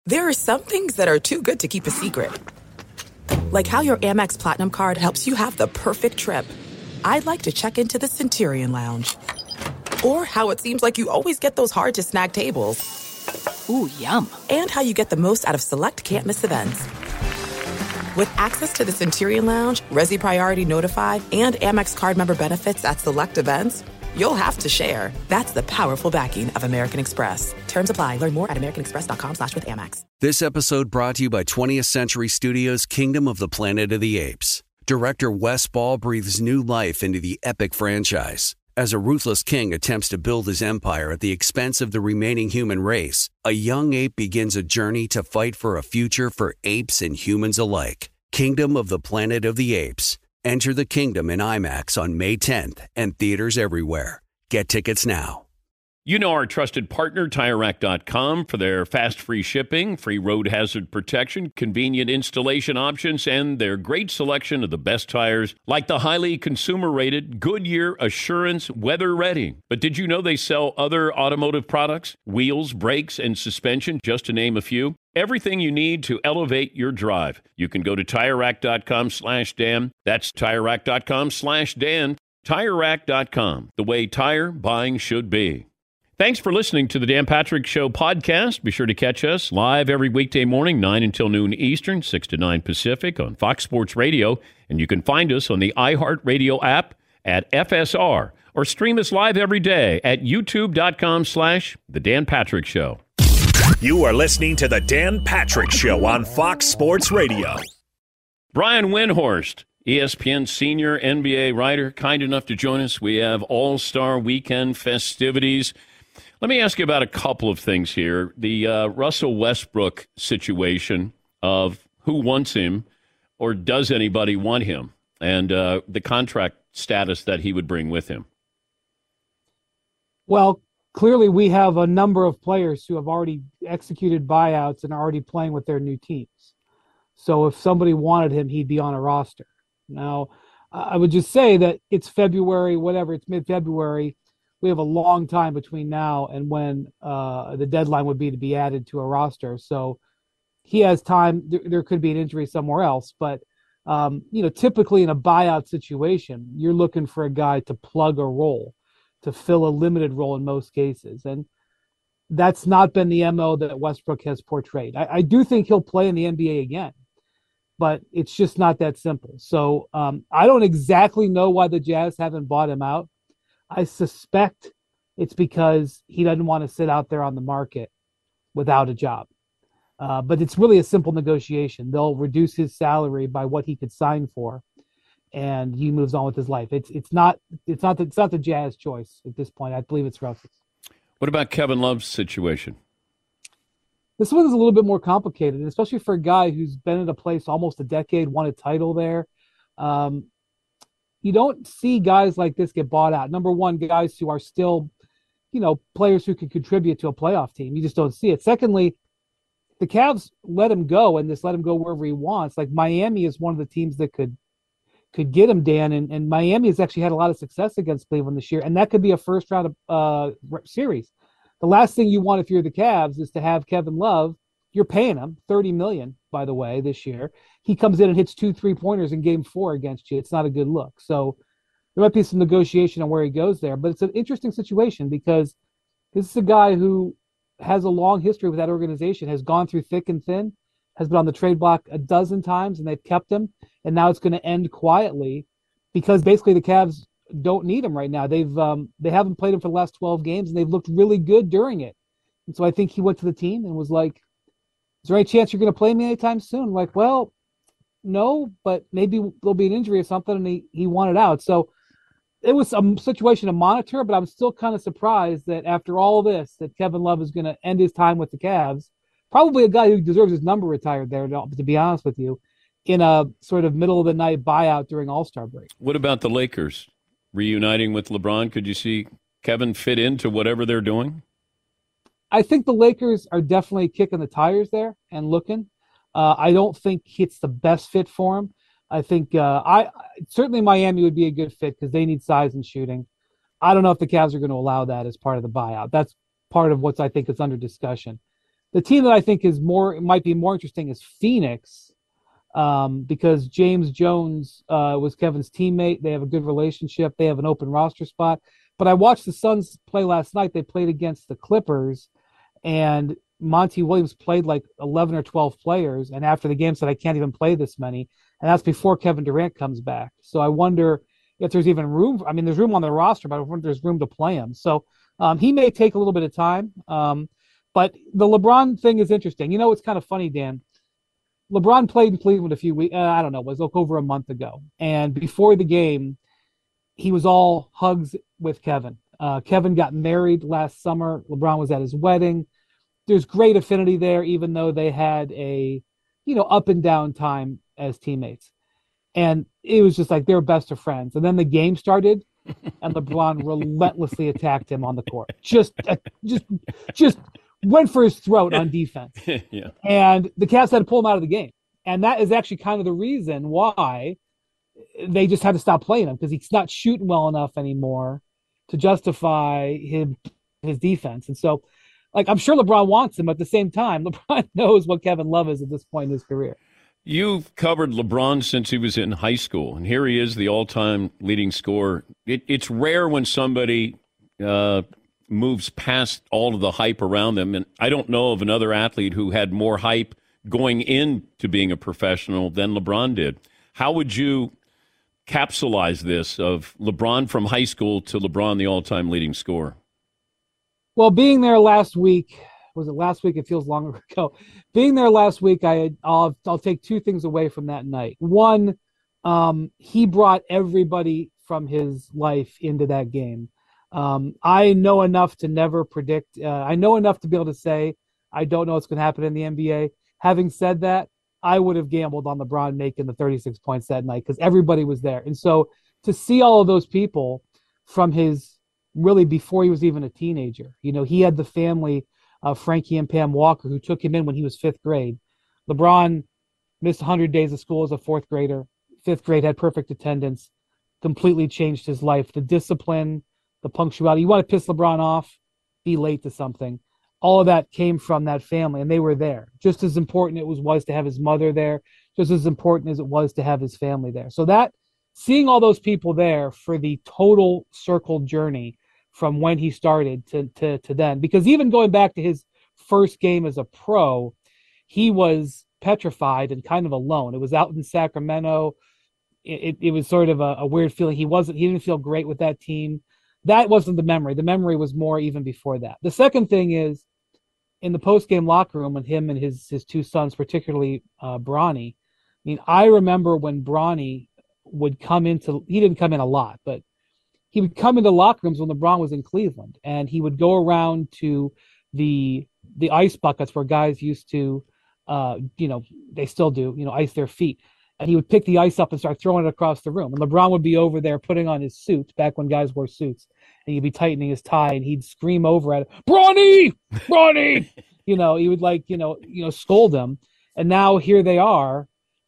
There are some things that are too good to keep a secret. Like how your Amex Platinum card helps you have the perfect trip. I'd like to check into the Centurion Lounge. Or how it seems like you always get those hard-to-snag tables. Ooh, yum. And how you get the most out of select can't-miss events. With access to the Centurion Lounge, Resi Priority Notified, and Amex card member benefits at select events, you'll have to share. That's the powerful backing of American Express. Terms apply. Learn more at americanexpress.com/withAmex. This episode brought to you by 20th Century Studios' Kingdom of the Planet of the Apes. Director Wes Ball breathes new life into the epic franchise. As a ruthless king attempts to build his empire at the expense of the remaining human race, a young ape begins a journey to fight for a future for apes and humans alike. Kingdom of the Planet of the Apes. Enter the kingdom in IMAX on May 10th and theaters everywhere. Get tickets now. You know our trusted partner, TireRack.com, for their fast, free shipping, free road hazard protection, convenient installation options, and their great selection of the best tires, like the highly consumer-rated Goodyear Assurance Weather Ready. But did you know they sell other automotive products? Wheels, brakes, and suspension, just to name a few. Everything you need to elevate your drive. You can go to TireRack.com/Dan. That's TireRack.com/Dan. TireRack.com, the way tire buying should be. Thanks for listening to the Dan Patrick Show podcast. Be sure to catch us live every weekday morning, 9 until noon Eastern, 6 to 9 Pacific on Fox Sports Radio. And you can find us on the iHeartRadio app at FSR or stream us live every day at youtube.com/The Dan Patrick Show. You are listening to the Dan Patrick Show on Fox Sports Radio. Brian Windhorst, ESPN senior NBA writer, kind enough to join us. We have All-Star Weekend festivities. Let me ask you about a couple of things here. The Russell Westbrook situation of who wants him or does anybody want him, and the contract status that he would bring with him. Well, clearly we have a number of players who have already executed buyouts and are already playing with their new teams. So if somebody wanted him, he'd be on a roster. Now, I would just say that it's February, whatever, it's mid-February. We have a long time between now and when the deadline would be to be added to a roster. So he has time. There could be an injury somewhere else. But, typically in a buyout situation, you're looking for a guy to plug a role, to fill a limited role in most cases. And that's not been the MO that Westbrook has portrayed. I do think he'll play in the NBA again, but it's just not that simple. So I don't exactly know why the Jazz haven't bought him out. I suspect it's because he doesn't want to sit out there on the market without a job. But it's really a simple negotiation. They'll reduce his salary by what he could sign for, and he moves on with his life. It's not the Jazz choice at this point. I believe it's Russell's. What about Kevin Love's situation? This one is a little bit more complicated, especially for a guy who's been at a place almost a decade, won a title there. You don't see guys like this get bought out. Number one, guys who are still, players who can contribute to a playoff team. You just don't see it. Secondly, the Cavs let him go and just let him go wherever he wants. Like Miami is one of the teams that could get him, Dan, and Miami has actually had a lot of success against Cleveland this year, and that could be a first-round series. The last thing you want if you're the Cavs is to have Kevin Love. You're paying him $30 million, by the way, this year. He comes in and hits 2 3-pointers in Game 4 against you. It's not a good look. So there might be some negotiation on where he goes there, but it's an interesting situation because this is a guy who has a long history with that organization, has gone through thick and thin, has been on the trade block a dozen times, and they've kept him. And now it's going to end quietly because basically the Cavs don't need him right now. They haven't played him for the last 12 games, and they've looked really good during it. And so I think he went to the team and was like, is there any chance you're going to play me anytime soon? I'm like, well, no, but maybe there'll be an injury or something, and he wanted out. So it was a situation to monitor, but I'm still kind of surprised that after all this, that Kevin Love is going to end his time with the Cavs. Probably a guy who deserves his number retired there, to be honest with you, in a sort of middle-of-the-night buyout during All-Star break. What about the Lakers reuniting with LeBron? Could you see Kevin fit into whatever they're doing? I think the Lakers are definitely kicking the tires there and looking. I don't think it's the best fit for him. I think certainly Miami would be a good fit because they need size and shooting. I don't know if the Cavs are going to allow that as part of the buyout. That's part of what I think is under discussion. The team that I think might be more interesting is Phoenix, because James Jones was Kevin's teammate. They have a good relationship. They have an open roster spot. But I watched the Suns play last night. They played against the Clippers, and Monty Williams played like 11 or 12 players. And after the game said, I can't even play this many. And that's before Kevin Durant comes back. So I wonder if there's even room. I mean, there's room on the roster, but I wonder if there's room to play him. So he may take a little bit of time. But the LeBron thing is interesting. You know, it's kind of funny, Dan. LeBron played in Cleveland a few weeks, I don't know, it was like over a month ago. And before the game, he was all hugs with Kevin. Kevin got married last summer. LeBron was at his wedding. There's great affinity there, even though they had a, up and down time as teammates. And it was just like they were best of friends. And then the game started, and LeBron relentlessly attacked him on the court. Just went for his throat on defense. Yeah. And the Cavs had to pull him out of the game. And that is actually kind of the reason why they just had to stop playing him, because he's not shooting well enough anymore to justify his defense. And so, I'm sure LeBron wants him, but at the same time, LeBron knows what Kevin Love is at this point in his career. You've covered LeBron since he was in high school, and here he is, the all-time leading scorer. It's rare when somebody moves past all of the hype around them, and I don't know of another athlete who had more hype going into being a professional than LeBron did. How would you capsulize this of LeBron from high school to LeBron, the all-time leading scorer? Well, being there last week, was it last week? It feels longer ago. Being there last week, I'll take two things away from that night. One, he brought everybody from his life into that game. I know enough to never predict. I know enough to be able to say I don't know what's going to happen in the NBA. Having said that, I would have gambled on LeBron making the 36 points that night because everybody was there. And so to see all of those people from his really before he was even a teenager, he had the family of Frankie and Pam Walker who took him in when he was fifth grade. LeBron missed 100 days of school as a fourth grader. Fifth grade, had perfect attendance, completely changed his life. The discipline, the punctuality. You want to piss LeBron off, be late to something. All of that came from that family, and they were there. Just as important it was to have his mother there, just as important as it was to have his family there. So that, seeing all those people there for the total circle journey from when he started to then, because even going back to his first game as a pro, he was petrified and kind of alone. It was out in Sacramento. It was sort of a weird feeling. He didn't feel great with that team. That wasn't the memory. The memory was more even before that. The second thing is, in the post-game locker room with him and his two sons, particularly Bronny. I mean, I remember when Bronny would he didn't come in a lot, but he would come into locker rooms when LeBron was in Cleveland, and he would go around to the ice buckets where guys used to, they still do, ice their feet. And he would pick the ice up and start throwing it across the room. And LeBron would be over there putting on his suit, back when guys wore suits, and he'd be tightening his tie, and he'd scream over at it, Bronny! He would scold him. And now here they are.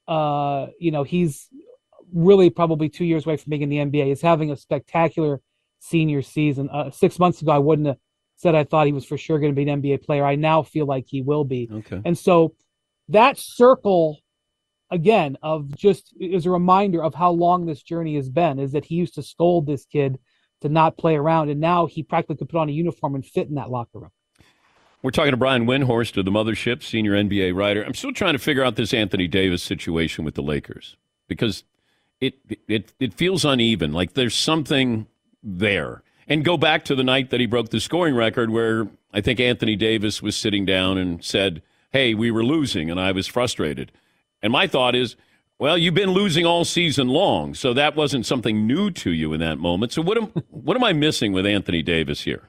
He's really probably 2 years away from being in the NBA. He's having a spectacular senior season. 6 months ago, I wouldn't have said I thought he was for sure going to be an NBA player. I now feel like he will be. Okay. And so that circle, again, of just is a reminder of how long this journey has been, is that he used to scold this kid to not play around, and now he practically could put on a uniform and fit in that locker room. We're talking to Brian Windhorst of the Mothership, senior NBA writer. I'm still trying to figure out this Anthony Davis situation with the Lakers, because it feels uneven, like there's something there. And go back to the night that he broke the scoring record, where I think Anthony Davis was sitting down and said, hey, we were losing, and I was frustrated. And my thought is, well, you've been losing all season long, so that wasn't something new to you in that moment. So what am I missing with Anthony Davis here?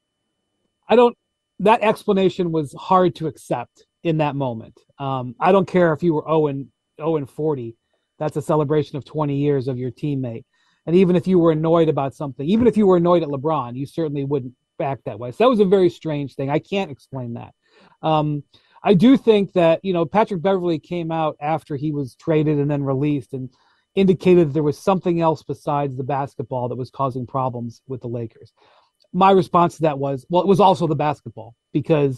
That explanation was hard to accept in that moment. I don't care if you were 0-40. That's a celebration of 20 years of your teammate. And even if you were annoyed about something, even if you were annoyed at LeBron, you certainly wouldn't act that way. So that was a very strange thing. I can't explain that. I do think that, Patrick Beverley came out after he was traded and then released and indicated that there was something else besides the basketball that was causing problems with the Lakers. My response to that was, well, it was also the basketball, because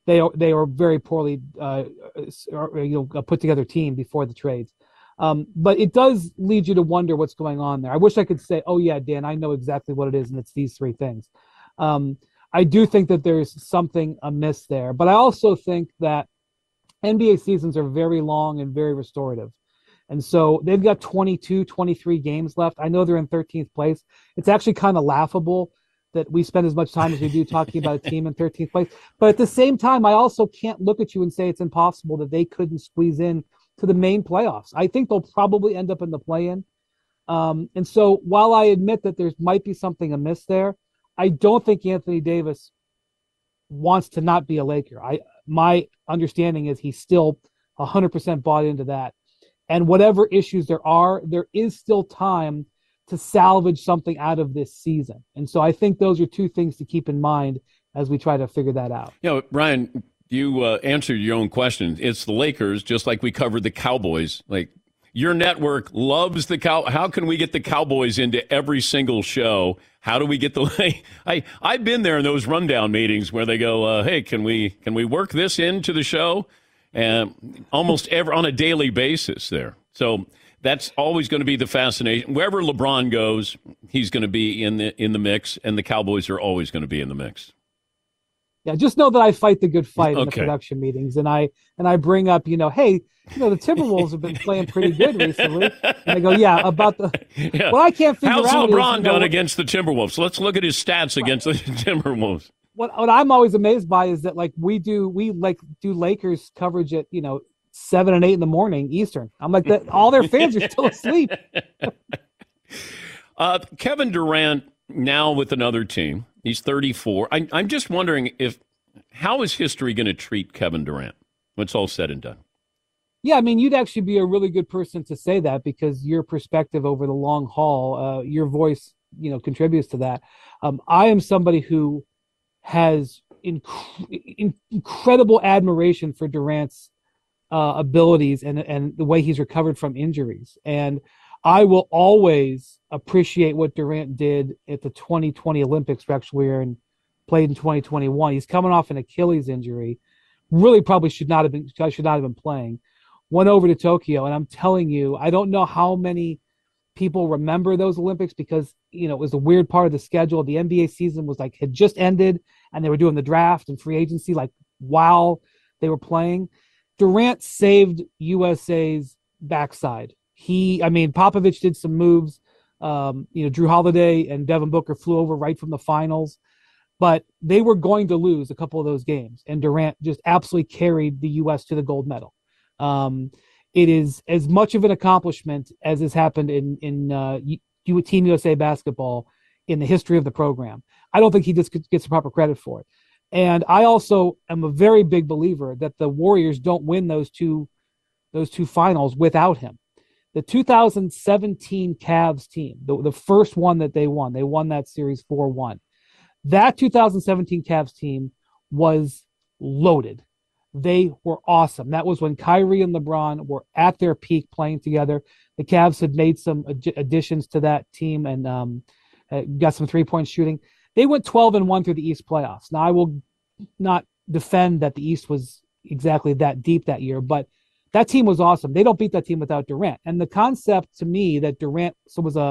they were very poorly put together team before the trades. But it does lead you to wonder what's going on there. I wish I could say, oh yeah, Dan, I know exactly what it is, and it's these three things. I do think that there's something amiss there, but I also think that NBA seasons are very long and very restorative. And so they've got 22, 23 games left. I know they're in 13th place. It's actually kind of laughable that we spend as much time as we do talking about a team in 13th place. But at the same time, I also can't look at you and say it's impossible that they couldn't squeeze in to the main playoffs. I think they'll probably end up in the play-in. And so while I admit that there might be something amiss there, I don't think Anthony Davis wants to not be a Laker. My understanding is he's still 100% bought into that. And whatever issues there is still time to salvage something out of this season. And so I think those are two things to keep in mind as we try to figure that out. Brian, you answered your own question. It's the Lakers, just like we covered the Cowboys. Like, your network loves the How can we get the Cowboys into every single show? How do we get I've been there in those rundown meetings where they go, hey, can we work this into the show? And almost on a daily basis there. So that's always going to be the fascination. Wherever LeBron goes, he's going to be in the mix, and the Cowboys are always going to be in the mix. Yeah, just know that I fight the good fight in the production meetings, and I bring up, hey, the Timberwolves have been playing pretty good recently, and I go, about the. Yeah. What I can't figure How's out LeBron is, done against the Timberwolves? So let's look at his stats against the Timberwolves. What I'm always amazed by is that we do Lakers coverage at 7 and 8 in the morning Eastern. I'm like that. All their fans are still asleep. Kevin Durant now with another team. He's 34. I'm just wondering how is history going to treat Kevin Durant when it's all said and done? Yeah, I mean, you'd actually be a really good person to say that because your perspective over the long haul, your voice, contributes to that. I am somebody who has incredible admiration for Durant's abilities and the way he's recovered from injuries. And I will always appreciate what Durant did at the 2020 Olympics, actually, and played in 2021. He's coming off an Achilles injury. Really probably should not have been playing. Went over to Tokyo, and I'm telling you, I don't know how many people remember those Olympics because, it was a weird part of the schedule. The NBA season had just ended, and they were doing the draft and free agency while they were playing. Durant saved USA's backside. Popovich did some moves. Drew Holiday and Devin Booker flew over right from the finals, but they were going to lose a couple of those games, and Durant just absolutely carried the U.S. to the gold medal. It is as much of an accomplishment as has happened in Team USA basketball in the history of the program. I don't think he just gets the proper credit for it. And I also am a very big believer that the Warriors don't win those two finals without him. The 2017 Cavs team, the first one that they won that series 4-1. That 2017 Cavs team was loaded. They were awesome. That was when Kyrie and LeBron were at their peak playing together. The Cavs had made some additions to that team and got some three-point shooting. They went 12-1 through the East playoffs. Now, I will not defend that the East was exactly that deep that year, but that team was awesome. They don't beat that team without Durant. And the concept to me that Durant was a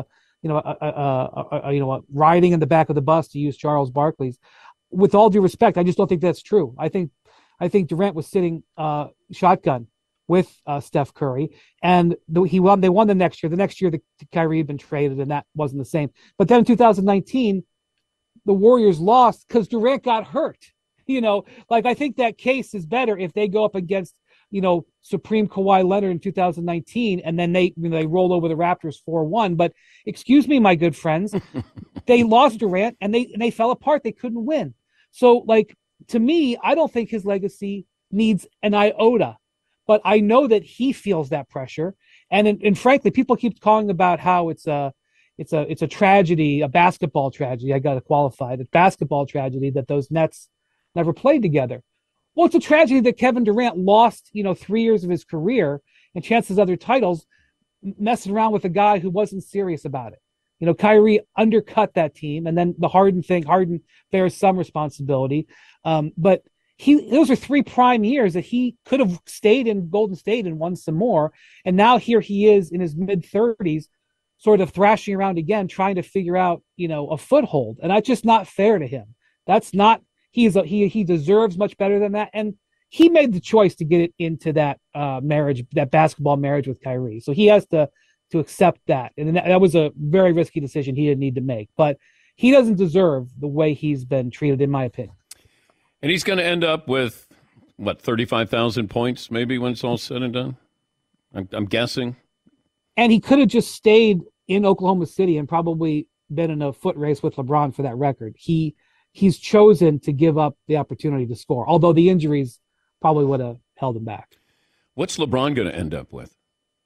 riding in the back of the bus, to use Charles Barkley's, with all due respect, I just don't think that's true. I think Durant was sitting shotgun with Steph Curry, and they won the next year. The next year, the Kyrie had been traded, and that wasn't the same. But then in 2019, the Warriors lost because Durant got hurt. I think that case is better if they go up against, Supreme Kawhi Leonard in 2019, and then they roll over the Raptors 4-1. But excuse me, my good friends, they lost Durant and they fell apart. They couldn't win. So, to me, I don't think his legacy needs an iota, but I know that he feels that pressure. And frankly, people keep calling about how it's a tragedy, a basketball tragedy. I got to qualify the basketball tragedy that those Nets never played together. Well, it's a tragedy that Kevin Durant lost, 3 years of his career and chances other titles messing around with a guy who wasn't serious about it. Kyrie undercut that team, and then the Harden thing. Harden bears some responsibility, but those are 3 prime years that he could have stayed in Golden State and won some more. And now here he is in his mid-30s, sort of thrashing around again, trying to figure out, a foothold. And that's just not fair to him. That's not, he deserves much better than that. And he made the choice to get it into that marriage, that basketball marriage with Kyrie. So he has to accept that. And that was a very risky decision he didn't need to make. But he doesn't deserve the way he's been treated, in my opinion. And he's going to end up with, 35,000 points maybe when it's all said and done? I'm guessing. And he could have just stayed in Oklahoma City and probably been in a foot race with LeBron for that record. He's chosen to give up the opportunity to score, although the injuries probably would have held him back. What's LeBron going to end up with?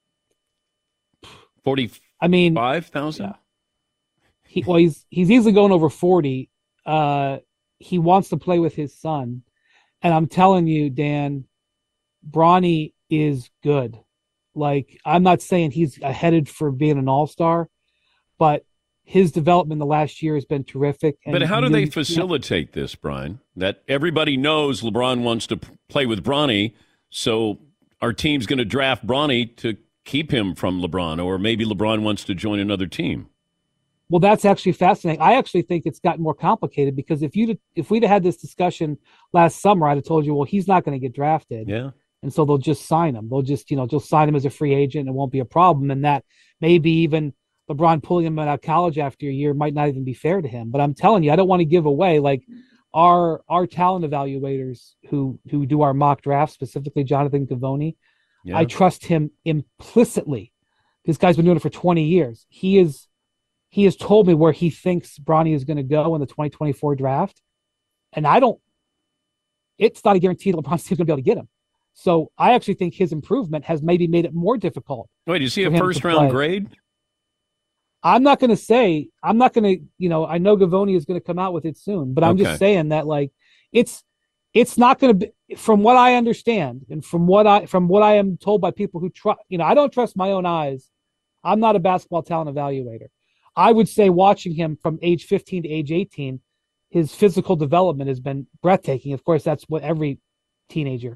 45,000? Yeah. He's easily going over 40. He wants to play with his son. And I'm telling you, Dan, Bronny is good. Like, I'm not saying he's headed for being an all-star, but his development the last year has been terrific. But how do they facilitate this, Brian? That everybody knows LeBron wants to play with Bronny, so our team's going to draft Bronny to keep him from LeBron, or maybe LeBron wants to join another team. Well, that's actually fascinating. I actually think it's gotten more complicated because if we'd have had this discussion last summer, I'd have told you, well, he's not going to get drafted. Yeah. And so they'll just sign him. They'll just sign him as a free agent. And it won't be a problem. And that maybe even LeBron pulling him out of college after a year might not even be fair to him. But I'm telling you, I don't want to give away like our talent evaluators who do our mock draft, specifically Jonathan Givony. Yeah. I trust him implicitly. This guy's been doing it for 20 years. He has told me where he thinks Bronny is going to go in the 2024 draft. And it's not a guarantee that LeBron's team's going to be able to get him. So I actually think his improvement has maybe made it more difficult. Wait, is he a first-round grade? I'm not going to, I know Givony is going to come out with it soon, but I'm just saying that like, it's not going to be, from what I understand and from what I am told by people who I don't trust my own eyes. I'm not a basketball talent evaluator. I would say watching him from age 15 to age 18, his physical development has been breathtaking. Of course, that's what every teenager.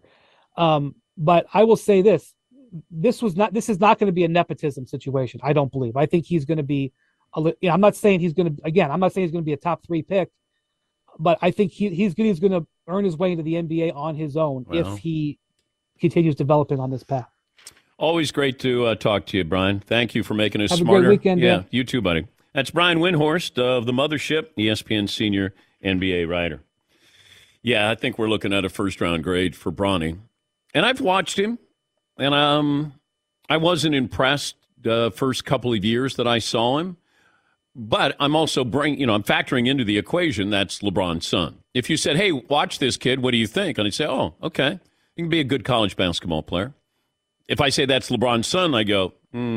But I will say this is not going to be a nepotism situation. I don't believe. I think he's going to be, I'm not saying he's going to be a top 3 pick, but I think he's going to earn his way into the NBA on his own if he continues developing on this path. Always great to talk to you, Brian. Thank you for making us Have smarter. A great weekend, yeah, Dan. You too, buddy. That's Brian Windhorst of The Mothership, ESPN senior NBA writer. Yeah, I think we're looking at a first-round grade for Bronny. And I've watched him, and I wasn't impressed the first couple of years that I saw him. But I'm also I'm factoring into the equation that's LeBron's son. If you said, hey, watch this kid, what do you think? And I'd say, oh, okay, he can be a good college basketball player. If I say that's LeBron's son, I go,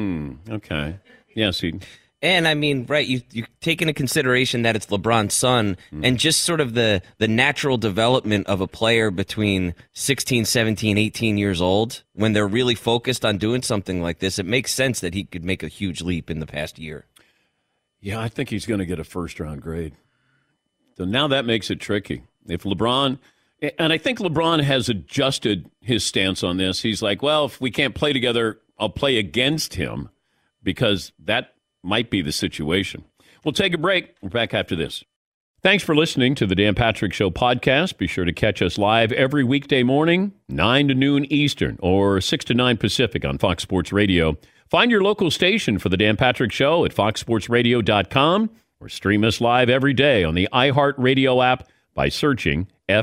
okay. Yes, he. And I mean, right, you take into consideration that it's LeBron's son and just sort of the natural development of a player between 16, 17, 18 years old, when they're really focused on doing something like this, it makes sense that he could make a huge leap in the past year. Yeah, I think he's going to get a first-round grade. So now that makes it tricky. If LeBron, and I think LeBron has adjusted his stance on this. He's like, well, if we can't play together, I'll play against him because that might be the situation. We'll take a break. We're back after this. Thanks for listening to the Dan Patrick Show podcast. Be sure to catch us live every weekday morning, 9 to noon Eastern or 6 to 9 Pacific on Fox Sports Radio. Find your local station for the Dan Patrick Show at foxsportsradio.com or stream us live every day on the iHeartRadio app by searching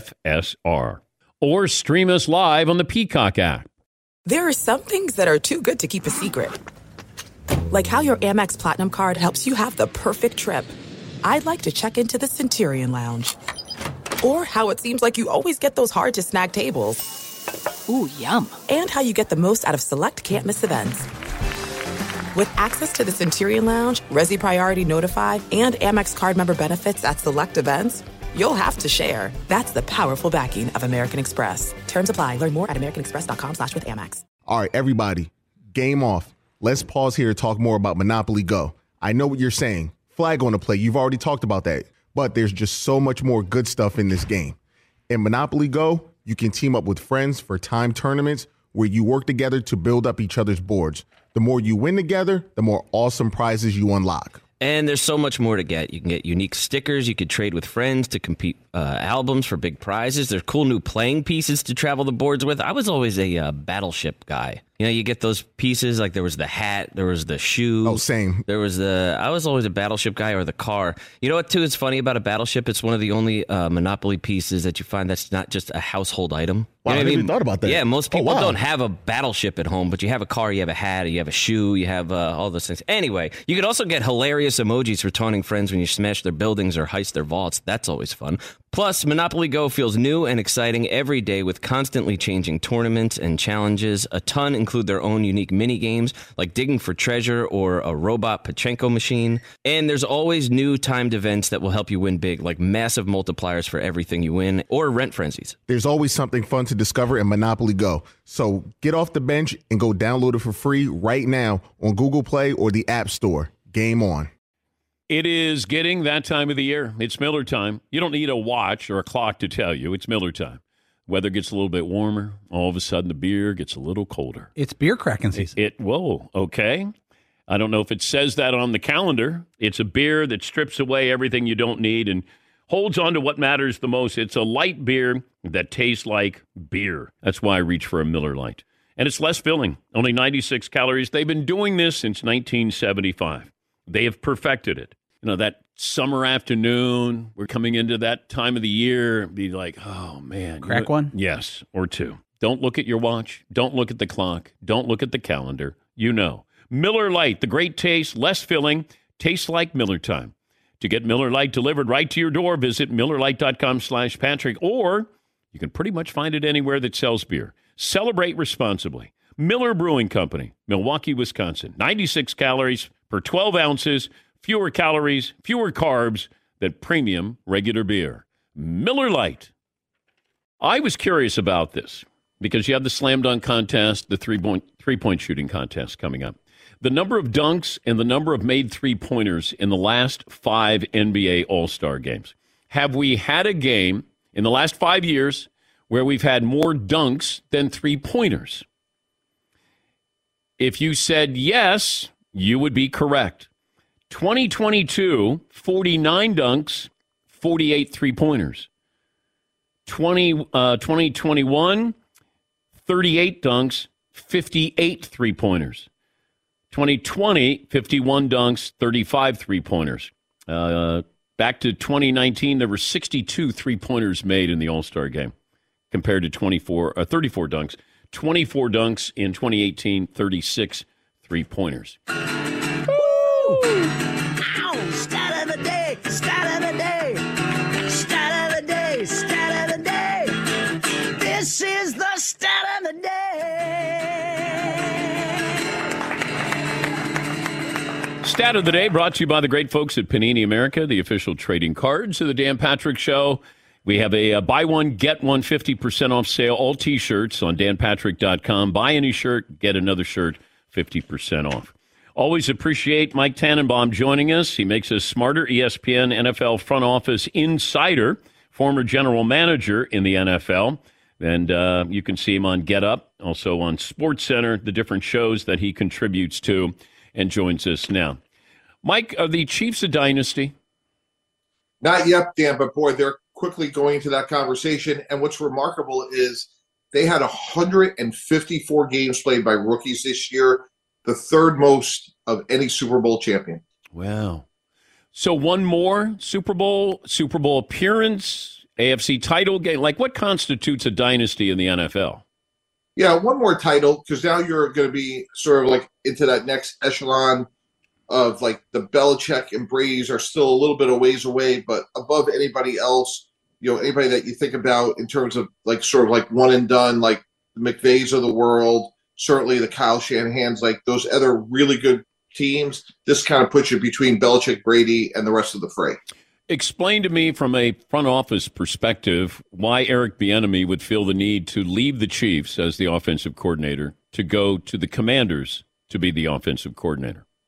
FSR. Or stream us live on the Peacock app. There are some things that are too good to keep a secret. Like how your Amex Platinum card helps you have the perfect trip. I'd like to check into the Centurion Lounge. Or how it seems like you always get those hard-to-snag tables. Ooh, yum. And how you get the most out of select can't-miss events. With access to the Centurion Lounge, Resi Priority Notified, and Amex card member benefits at select events, you'll have to share. That's the powerful backing of American Express. Terms apply. Learn more at americanexpress.com/withAmex. All right, everybody, game off. Let's pause here to talk more about Monopoly Go. I know what you're saying. Flag on the play. You've already talked about that. But there's just so much more good stuff in this game. In Monopoly Go, you can team up with friends for time tournaments where you work together to build up each other's boards. The more you win together, the more awesome prizes you unlock. And there's so much more to get. You can get unique stickers. You could trade with friends to compete albums for big prizes. There's cool new playing pieces to travel the boards with. I was always a Battleship guy. You know, you get those pieces, like there was the hat, there was the shoe. Oh, same. I was always a Battleship guy, or the car. You know what, too, is funny about a Battleship? It's one of the only Monopoly pieces that you find that's not just a household item. Wow, You know I what never even thought about that. Yeah, most people wow. don't have a Battleship at home, but you have a car, you have a hat, you have a shoe, you have all those things. Anyway, you could also get hilarious emojis for taunting friends when you smash their buildings or heist their vaults. That's always fun. Plus, Monopoly Go feels new and exciting every day with constantly changing tournaments and challenges. A ton include their own unique mini games like digging for treasure or a robot Pachinko machine. And there's always new timed events that will help you win big, like massive multipliers for everything you win or rent frenzies. There's always something fun to discover in Monopoly Go. So get off the bench and go download it for free right now on Google Play or the App Store. Game on. It is getting that time of the year. It's Miller time. You don't need a watch or a clock to tell you. It's Miller time. Weather gets a little bit warmer. All of a sudden, the beer gets a little colder. It's beer cracking season. Whoa, okay. I don't know if it says that on the calendar. It's a beer that strips away everything you don't need and holds on to what matters the most. It's a light beer that tastes like beer. That's why I reach for a Miller Lite. And it's less filling, only 96 calories. They've been doing this since 1975. They have perfected it. You know, that summer afternoon, we're coming into that time of the year, be like, oh, man. Crack one? Yes, or two. Don't look at your watch. Don't look at the clock. Don't look at the calendar. You know. Miller Lite, the great taste, less filling, tastes like Miller time. To get Miller Lite delivered right to your door, visit MillerLite.com/Patrick, or you can pretty much find it anywhere that sells beer. Celebrate responsibly. Miller Brewing Company, Milwaukee, Wisconsin. 96 calories per 12 ounces, fewer calories, fewer carbs than premium regular beer. Miller Lite. I was curious about this because you have the slam dunk contest, the three-point shooting contest coming up. The number of dunks and the number of made three-pointers in the last 5 NBA All-Star games. Have we had a game in the last 5 years where we've had more dunks than three-pointers? If you said yes, you would be correct. 2022, 49 dunks, 48 three-pointers. 2021, 38 dunks, 58 three-pointers. 2020, 51 dunks, 35 three-pointers. Back to 2019, there were 62 three-pointers made in the All-Star game compared to 34 dunks. 24 dunks in 2018, 36 three-pointers. Ow! Stat of the day! Stat of the day! Stat of the day! Stat of the day! This is the stat of the day! Stat of the day brought to you by the great folks at Panini America, the official trading cards of the Dan Patrick Show. We have a buy one, get one 50% off sale, all T-shirts on danpatrick.com. Buy any shirt, get another shirt, 50% off. Always appreciate Mike Tannenbaum joining us. He makes us smarter. ESPN NFL front office insider, former general manager in the NFL. And you can see him on Get Up, also on SportsCenter, the different shows that he contributes to, and joins us now. Mike, are the Chiefs a dynasty? Not yet, Dan, but boy, they're quickly going into that conversation. And what's remarkable is they had 154 games played by rookies this year, the third most of any Super Bowl champion. Wow. So one more Super Bowl appearance, AFC title game. Like, what constitutes a dynasty in the NFL? Yeah, one more title, because now you're going to be sort of like into that next echelon of like the Belichick and Brady's are still a little bit of ways away, but above anybody else, you know, anybody that you think about in terms of like sort of like one and done, like the McVays of the world, certainly the Kyle Shanahans, like those other really good teams, this kind of puts you between Belichick, Brady, and the rest of the fray. Explain to me from a front office perspective why Eric Bieniemy would feel the need to leave the Chiefs as the offensive coordinator to go to the Commanders to be the offensive coordinator.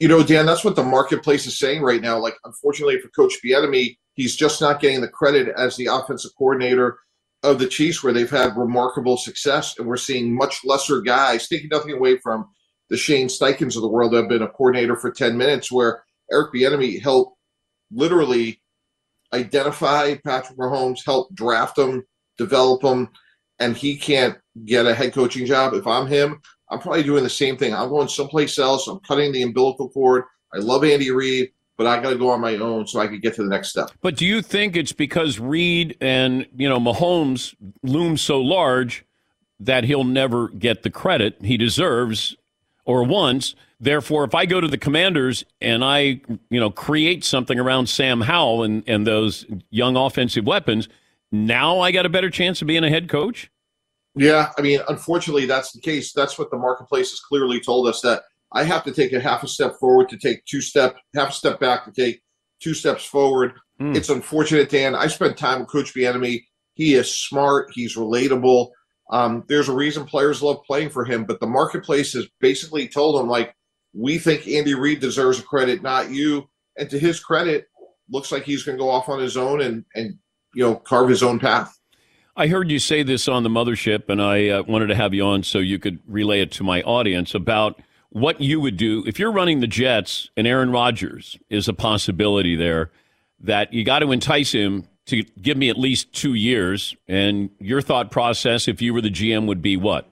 Dan, that's what the marketplace is saying right now. Like, unfortunately for Coach Bieniemy, he's just not getting the credit as the offensive coordinator of the Chiefs, where they've had remarkable success, and we're seeing much lesser guys, taking nothing away from the Shane Steichens of the world that have been a coordinator for 10 minutes, where Eric Bieniemy helped literally identify Patrick Mahomes, help draft him, develop him, and he can't get a head coaching job. If I'm him, I'm probably doing the same thing. I'm going someplace else. I'm cutting the umbilical cord. I love Andy Reid, but I got to go on my own so I can get to the next step. But do you think it's because Reid and, Mahomes loom so large that he'll never get the credit he deserves or wants? Therefore, if I go to the Commanders and I, create something around Sam Howell and those young offensive weapons, now I got a better chance of being a head coach? Yeah, I mean, unfortunately, that's the case. That's what the marketplace has clearly told us, that I have to take a half a step forward to take half a step back to take 2 steps forward. It's unfortunate, Dan. I spent time with Coach Bieniemy. He is smart. He's relatable. There's a reason players love playing for him, but the marketplace has basically told him, like, we think Andy Reid deserves a credit, not you. And to his credit, looks like he's going to go off on his own and carve his own path. I heard you say this on the mothership, and I wanted to have you on so you could relay it to my audience about what you would do if you're running the Jets and Aaron Rodgers is a possibility there, that you got to entice him to give me at least 2 years. And your thought process, if you were the GM, would be what?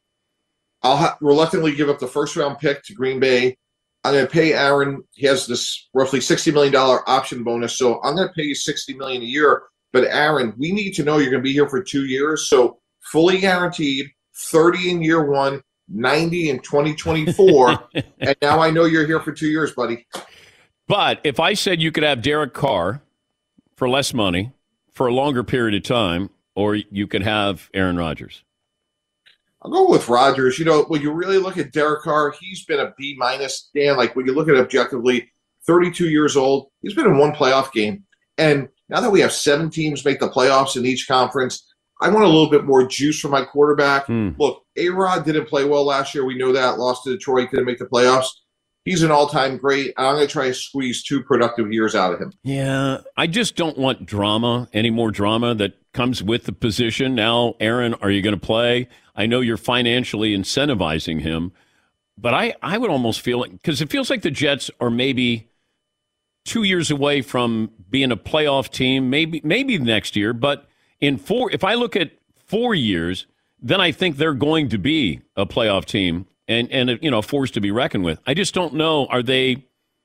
I'll reluctantly give up the first-round pick to Green Bay. I'm going to pay Aaron. He has this roughly $60 million option bonus, so I'm going to pay you $60 million a year. But Aaron, we need to know you're going to be here for 2 years, so fully guaranteed, 30 in year one, 90 in 2024, and now I know you're here for 2 years, buddy. But if I said you could have Derek Carr for less money for a longer period of time, or you could have Aaron Rodgers? I'll go with Rodgers. When you really look at Derek Carr, he's been a B-. Dan, like, when you look at it objectively, 32 years old, he's been in one playoff game. And now that we have 7 teams make the playoffs in each conference, I want a little bit more juice for my quarterback. Look, A-Rod didn't play well last year. We know that. Lost to Detroit, didn't make the playoffs. He's an all-time great. I'm going to try to squeeze 2 productive years out of him. Yeah, I just don't want drama, any more drama that comes with the position. Now, Aaron, are you going to play? I know you're financially incentivizing him, but I would almost feel like, because it feels like the Jets are maybe 2 years away from being a playoff team, maybe next year, but if I look at 4 years, then I think they're going to be a playoff team and a force to be reckoned with. I just don't know. Are they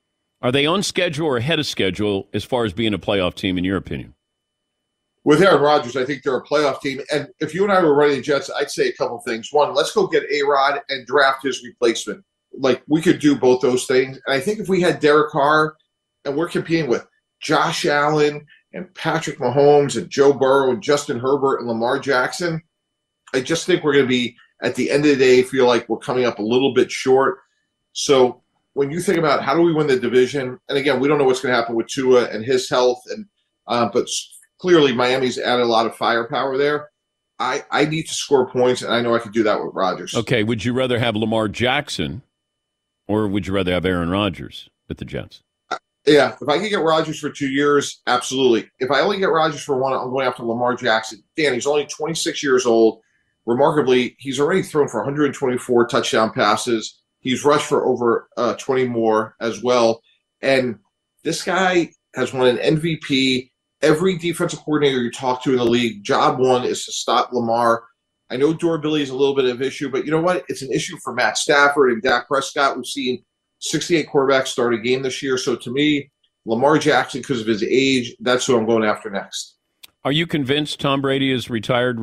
on schedule or ahead of schedule as far as being a playoff team, in your opinion? With Aaron Rodgers, I think they're a playoff team. And if you and I were running the Jets, I'd say a couple things. One, let's go get A-Rod and draft his replacement. Like, we could do both those things. And I think if we had Derek Carr, and we're competing with Josh Allen and Patrick Mahomes and Joe Burrow and Justin Herbert and Lamar Jackson, I just think we're going to be, at the end of the day, feel like we're coming up a little bit short. So when you think about how do we win the division, and again, we don't know what's going to happen with Tua and his health, and but clearly Miami's added a lot of firepower there. I need to score points, and I know I could do that with Rodgers. Okay, would you rather have Lamar Jackson, or would you rather have Aaron Rodgers with the Jets? Yeah, if I can get Rodgers for 2 years, absolutely. If I only get Rodgers for 1, I'm going after Lamar Jackson. Dan, he's only 26 years old. Remarkably, he's already thrown for 124 touchdown passes. He's rushed for over 20 more as well. And this guy has won an MVP. Every defensive coordinator you talk to in the league, job one is to stop Lamar. I know durability is a little bit of an issue, but you know what? It's an issue for Matt Stafford and Dak Prescott. We've seen 68 quarterbacks start a game this year. So to me, Lamar Jackson, because of his age, that's who I'm going after next. Are you convinced Tom Brady is retired?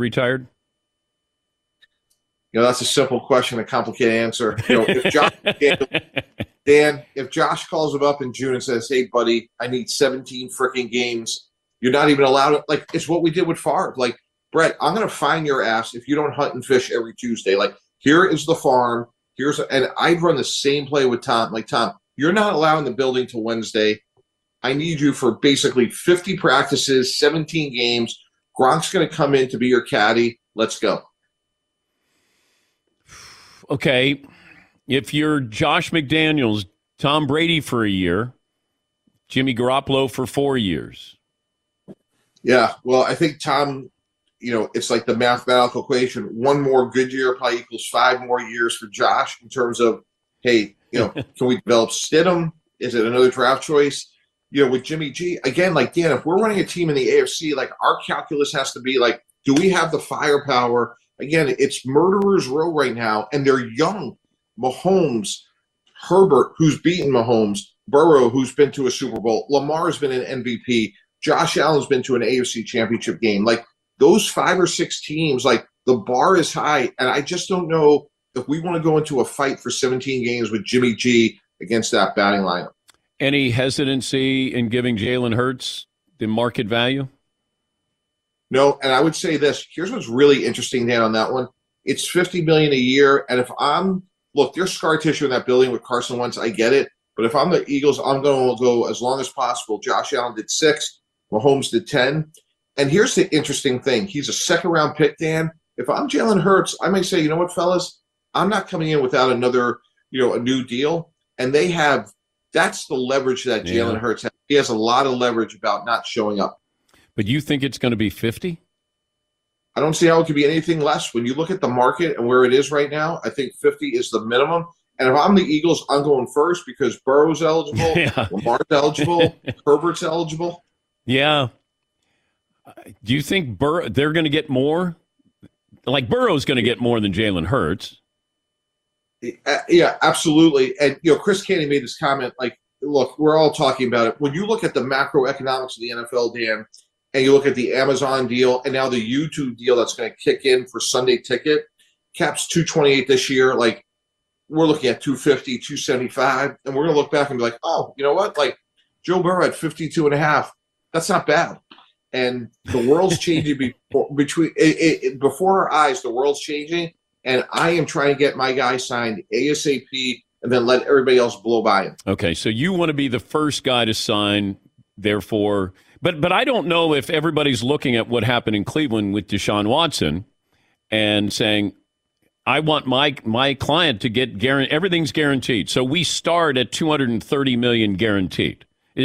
That's a simple question, a complicated answer. If Josh, Dan, if Josh calls him up in June and says, "Hey, buddy, I need 17 freaking games," you're not even allowed to. Like, it's what we did with Favre. Like, Brett, I'm going to fine your ass if you don't hunt and fish every Tuesday. Like, here is the farm. And I'd run the same play with Tom. Like, Tom, you're not allowed in the building till Wednesday. I need you for basically 50 practices, 17 games. Gronk's going to come in to be your caddy. Let's go. Okay. If you're Josh McDaniels, Tom Brady for a year, Jimmy Garoppolo for 4 years. Yeah, well, I think Tom, it's like the mathematical equation. One more good year probably equals 5 more years for Josh in terms of, hey, can we develop Stidham? Is it another draft choice? With Jimmy G, again, like, Dan, if we're running a team in the AFC, like, our calculus has to be like, do we have the firepower? Again, it's murderer's row right now, and they're young. Mahomes, Herbert, who's beaten Mahomes, Burrow, who's been to a Super Bowl, Lamar's been an MVP, Josh Allen's been to an AFC championship game. Like, those 5 or 6 teams, like, the bar is high, and I just don't know if we want to go into a fight for 17 games with Jimmy G against that batting lineup. Any hesitancy in giving Jalen Hurts the market value? No, and I would say this. Here's what's really interesting, Dan, on that one. It's $50 million a year, and if there's scar tissue in that building with Carson Wentz, I get it. But if I'm the Eagles, I'm going to go as long as possible. Josh Allen did 6, Mahomes did 10. And here's the interesting thing. He's a second-round pick, Dan. If I'm Jalen Hurts, I might say, you know what, fellas? I'm not coming in without another, a new deal. And that's the leverage that Jalen Hurts has. He has a lot of leverage about not showing up. But you think it's going to be 50? I don't see how it could be anything less. When you look at the market and where it is right now, I think 50 is the minimum. And if I'm the Eagles, I'm going first because Burrow's eligible, Lamar's eligible, Herbert's eligible. Yeah. Do you think they're going to get more? Like, Burrow's going to get more than Jalen Hurts. Yeah, absolutely. And, Chris Canty made this comment, like, look, we're all talking about it. When you look at the macroeconomics of the NFL, Dan, and you look at the Amazon deal and now the YouTube deal that's going to kick in for Sunday Ticket, Cap's $228 this year. Like, we're looking at $250, $275, and we're going to look back and be like, oh, you know what? Like, Joe Burrow at 52.5. That's not bad. And the world's changing before our eyes. The world's changing, and I am trying to get my guy signed ASAP, and then let everybody else blow by him. Okay, so you want to be the first guy to sign, therefore. But I don't know if everybody's looking at what happened in Cleveland with Deshaun Watson and saying, I want my client to get everything's guaranteed. So we start at $230 million guaranteed.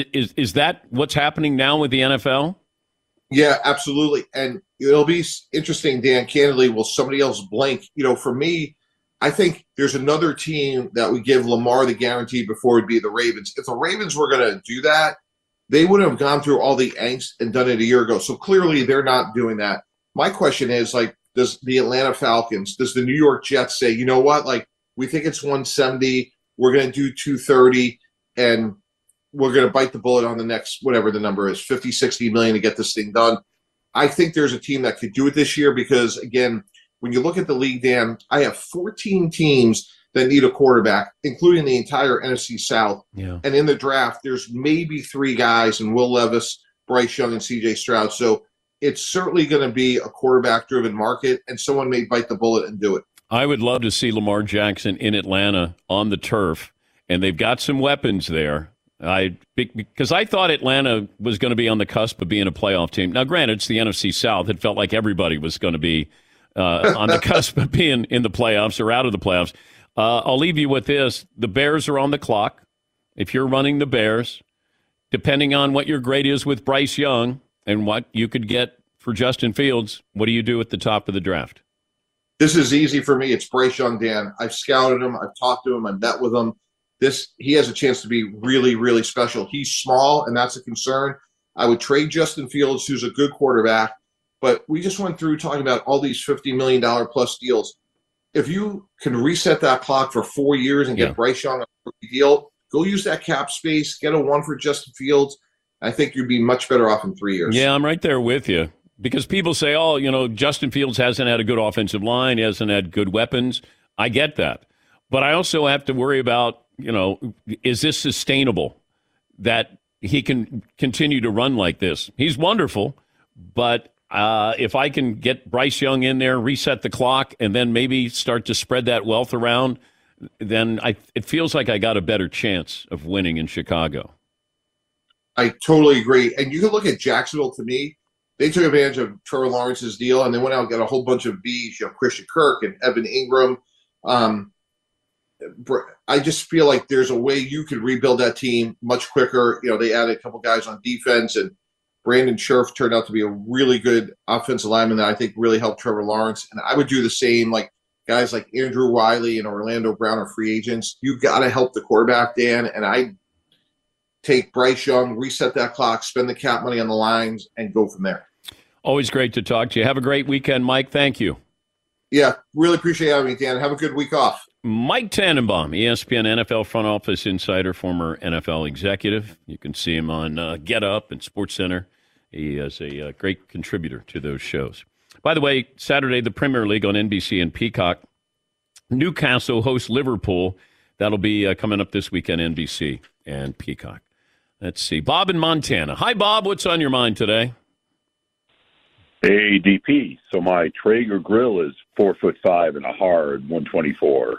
Is that what's happening now with the NFL? Yeah, absolutely. And it'll be interesting, Dan, candidly, will somebody else blink? For me, I think there's another team that would give Lamar the guarantee before it would be the Ravens. If the Ravens were going to do that, they wouldn't have gone through all the angst and done it a year ago. So clearly they're not doing that. My question is, like, does the Atlanta Falcons, does the New York Jets say, you know what, like, we think it's 170, we're going to do 230, and we're going to bite the bullet on the next, whatever the number is, 50, 60 million to get this thing done. I think there's a team that could do it this year because, again, when you look at the league, Dan, I have 14 teams that need a quarterback, including the entire NFC South. Yeah. And in the draft, there's maybe 3 guys, and Will Levis, Bryce Young, and C.J. Stroud. So it's certainly going to be a quarterback-driven market, and someone may bite the bullet and do it. I would love to see Lamar Jackson in Atlanta on the turf, and they've got some weapons there. Because I thought Atlanta was going to be on the cusp of being a playoff team. Now, granted, it's the NFC South. It felt like everybody was going to be on the cusp of being in the playoffs or out of the playoffs. I'll leave you with this. The Bears are on the clock. If you're running the Bears, depending on what your grade is with Bryce Young and what you could get for Justin Fields, what do you do at the top of the draft? This is easy for me. It's Bryce Young, Dan. I've scouted him. I've talked to him. I've met with him. He has a chance to be really, really special. He's small, and that's a concern. I would trade Justin Fields, who's a good quarterback, but we just went through talking about all these $50 million plus deals. If you can reset that clock for 4 years and get Bryce Young a deal, go use that cap space, get a 1 for Justin Fields. I think you'd be much better off in 3 years. Yeah, I'm right there with you. Because people say, Justin Fields hasn't had a good offensive line, he hasn't had good weapons. I get that. But I also have to worry about, is this sustainable that he can continue to run like this? He's wonderful, but if I can get Bryce Young in there, reset the clock, and then maybe start to spread that wealth around, then it feels like I got a better chance of winning in Chicago. I totally agree. And you can look at Jacksonville, to me. They took advantage of Trevor Lawrence's deal, and they went out and got a whole bunch of Bs, Christian Kirk and Evan Ingram. I I just feel like there's a way you could rebuild that team much quicker. They added a couple guys on defense, and Brandon Scherf turned out to be a really good offensive lineman that I think really helped Trevor Lawrence. And I would do the same, like guys like Andrew Wiley and Orlando Brown are free agents. You've got to help the quarterback, Dan, and I take Bryce Young, reset that clock, spend the cap money on the lines, and go from there. Always great to talk to you. Have a great weekend, Mike. Thank you. Yeah, really appreciate having me, Dan. Have a good week off. Mike Tannenbaum, ESPN NFL front office insider, former NFL executive. You can see him on Get Up and SportsCenter. He is a great contributor to those shows. By the way, Saturday, the Premier League on NBC and Peacock. Newcastle hosts Liverpool. That'll be coming up this weekend, NBC and Peacock. Let's see. Bob in Montana. Hi, Bob. What's on your mind today? Hey, DP. So my Traeger grill is 4'5" and a hard 124.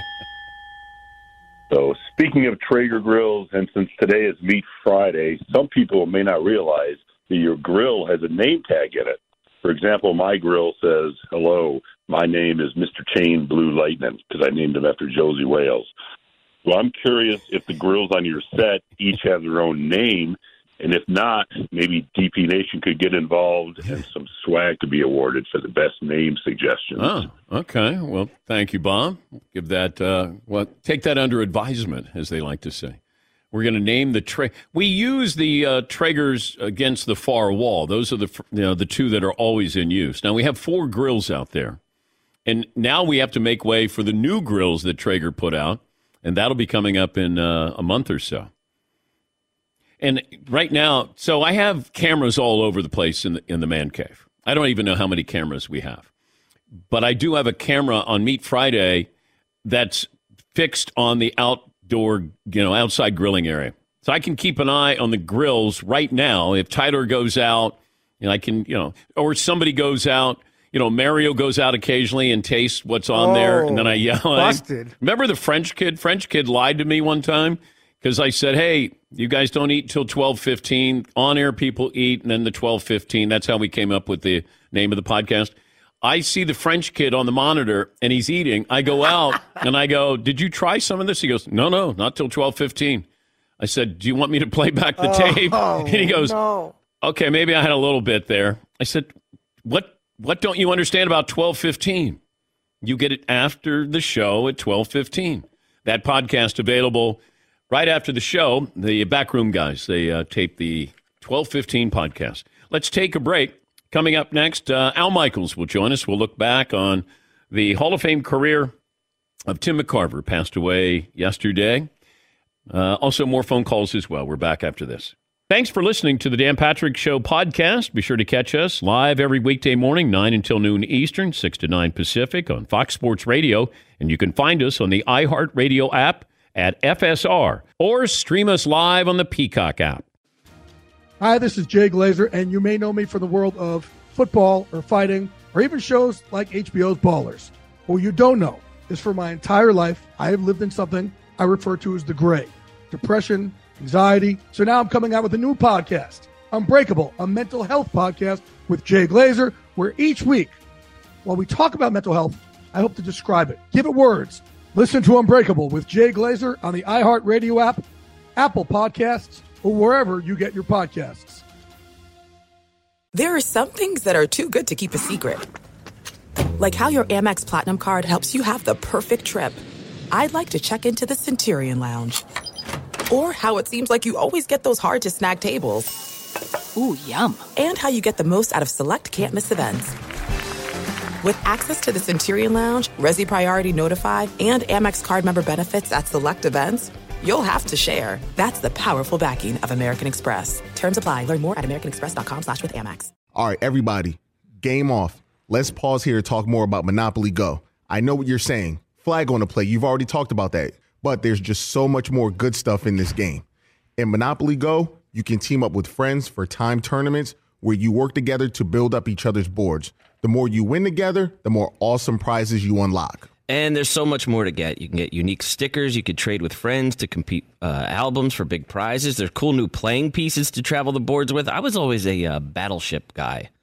So speaking of Traeger grills, and since today is Meat Friday, some people may not realize that your grill has a name tag in it. For example, my grill says, "Hello, my name is Mr. Chain Blue Lightning," because I named him after Josie Wales. Well, I'm curious if the grills on your set each have their own name, and if not, maybe DP Nation could get involved and some swag could be awarded for the best name suggestions. Oh, okay. Well, thank you, Bob. Give that, take that under advisement, as they like to say. We're going to name the We use the Traegers against the far wall. Those are the two that are always in use. Now, we have 4 grills out there, and now we have to make way for the new grills that Traeger put out, and that'll be coming up in a month or so. And right now, so I have cameras all over the place in the man cave. I don't even know how many cameras we have. But I do have a camera on Meat Friday that's fixed on the outdoor, outside grilling area. So I can keep an eye on the grills right now. If Tyler goes out, I can, or somebody goes out, Mario goes out occasionally and tastes what's on there. And then I yell. Busted. Remember the French kid? French kid lied to me one time. Because I said, hey, you guys don't eat till 12:15. On-air people eat, and then the 12:15. That's how we came up with the name of the podcast. I see the French kid on the monitor, and he's eating. I go out, and I go, did you try some of this? He goes, no, not till 12:15. I said, do you want me to play back the tape? And he goes, no. Okay, maybe I had a little bit there. I said, what don't you understand about 12:15? You get it after the show at 12:15. That podcast available right after the show. The Backroom guys, they tape the 12:15 podcast. Let's take a break. Coming up next, Al Michaels will join us. We'll look back on the Hall of Fame career of Tim McCarver, passed away yesterday. Also, more phone calls as well. We're back after this. Thanks for listening to the Dan Patrick Show podcast. Be sure to catch us live every weekday morning, 9 until noon Eastern, 6 to 9 Pacific on Fox Sports Radio. And you can find us on the iHeartRadio app at FSR, or stream us live on the Peacock app. Hi, this is Jay Glazer, and you may know me from the world of football or fighting or even shows like HBO's Ballers. What you don't know is for my entire life, I have lived in something I refer to as the gray. Depression, anxiety. So now I'm coming out with a new podcast, Unbreakable, a mental health podcast with Jay Glazer, where each week, while we talk about mental health, I hope to describe it, give it words. Listen to Unbreakable with Jay Glazer on the iHeartRadio app, Apple Podcasts, or wherever you get your podcasts. There are some things that are too good to keep a secret. Like how your Amex Platinum card helps you have the perfect trip. I'd like to check into the Centurion Lounge. Or how it seems like you always get those hard-to-snag tables. Ooh, yum. And how you get the most out of select can't-miss events. With access to the Centurion Lounge, Resi Priority Notified, and Amex card member benefits at select events, you'll have to share. That's the powerful backing of American Express. Terms apply. Learn more at americanexpress.com/withAmex. All right, everybody, game off. Let's pause here to talk more about Monopoly Go. I know what you're saying. Flag on the play. You've already talked about that. But there's just so much more good stuff in this game. In Monopoly Go, you can team up with friends for time tournaments where you work together to build up each other's boards. The more you win together, the more awesome prizes you unlock. And there's so much more to get. You can get unique stickers. You could trade with friends to compete albums for big prizes. There's cool new playing pieces to travel the boards with. I was always a Battleship guy.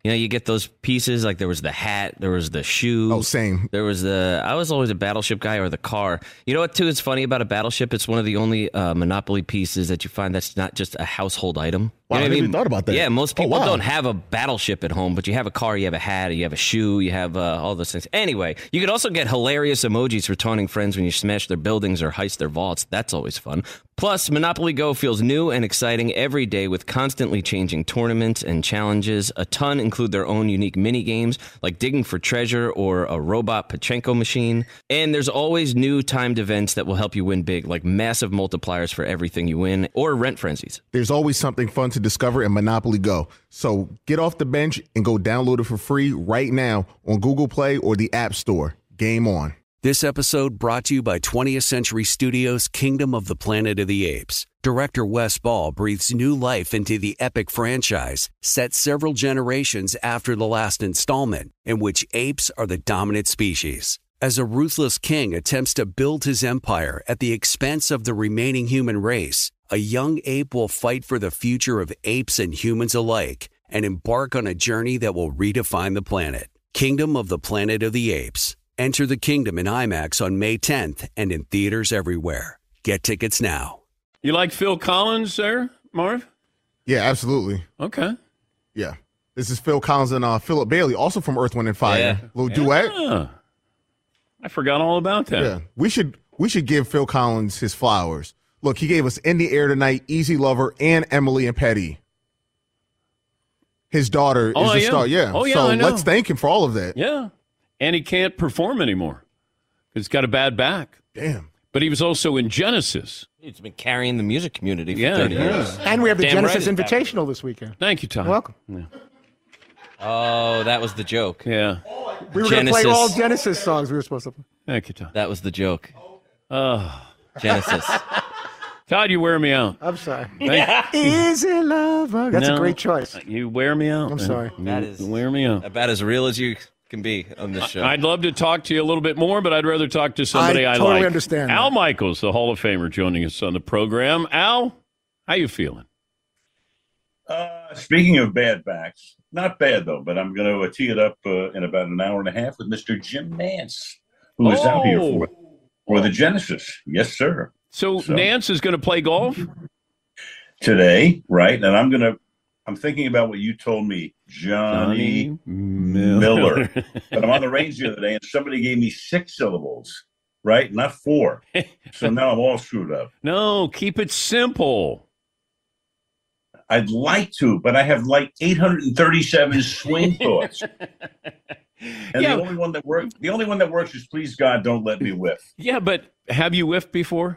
You get those pieces, like there was the hat, there was the shoe. Oh, same. There was I was always a Battleship guy, or the car. You know what, too, is funny about a Battleship? It's one of the only Monopoly pieces that you find that's not just a household item. Wow, You know I what never even thought about that. Yeah, most people wow. don't have a Battleship at home, but you have a car, you have a hat, you have a shoe, you have all those things. Anyway, you could also get hilarious emojis for taunting friends when you smash their buildings or heist their vaults. That's always fun. Plus, Monopoly Go feels new and exciting every day with constantly changing tournaments and challenges. A ton include their own unique mini games, like digging for treasure or a robot Pachinko machine. And there's always new timed events that will help you win big, like massive multipliers for everything you win, or rent frenzies. There's always something fun to discover in Monopoly Go. So get off the bench and go download it for free right now on Google Play or the App Store. Game on. This episode brought to you by 20th Century Studios' Kingdom of the Planet of the Apes. Director Wes Ball breathes new life into the epic franchise, set several generations after the last installment, in which apes are the dominant species. As a ruthless king attempts to build his empire at the expense of the remaining human race, a young ape will fight for the future of apes and humans alike and embark on a journey that will redefine the planet. Kingdom of the Planet of the Apes. Enter the kingdom in IMAX on May 10th and in theaters everywhere. Get tickets now. You like Phil Collins there, Marv? Yeah, absolutely. Okay. Yeah. This is Phil Collins and Philip Bailey, also from Earth, Wind, and Fire. Little duet. I forgot all about that. Yeah. We should give Phil Collins his flowers. Look, he gave us In the Air Tonight, Easy Lover, and Emily and Petty. His daughter is the star. Yeah. Oh, yeah, so I know. let's thank him for all of that. Yeah. And he can't perform anymore because he's got a bad back. Damn. But he was also in Genesis. He's been carrying the music community for 30 years. And we have the Damn Genesis right. Invitational this weekend. Thank you, Tom. You're welcome. Yeah. Oh, that was the joke. Yeah. We were going to play all Genesis songs we were supposed to play. Thank you, Tom. That was the joke. Oh. Genesis. Todd, you wear me out. I'm sorry. Thank- Easy Lover. That's No, a great choice. You wear me out. I'm man. sorry. You wear me out. About as real as you can be on this show. I'd love to talk to you a little bit more, but I'd rather talk to somebody I totally like. understand Al that. Michaels, the Hall of Famer, joining us on the program. Al, how you feeling? Speaking of bad backs, not bad though, but I'm going to tee it up in about an hour and a half with Mr. Jim Nance, who is out here for the Genesis. Yes, sir. So Nance is going to play golf today, right? And I'm thinking about what you told me, Johnny Miller. But I'm on the range the other day, and somebody gave me 6 syllables, right? Not 4. So now I'm all screwed up. No, keep it simple. I'd like to, but I have like 837 swing thoughts. And the only one that works is please God, don't let me whiff. Yeah, but have you whiffed before?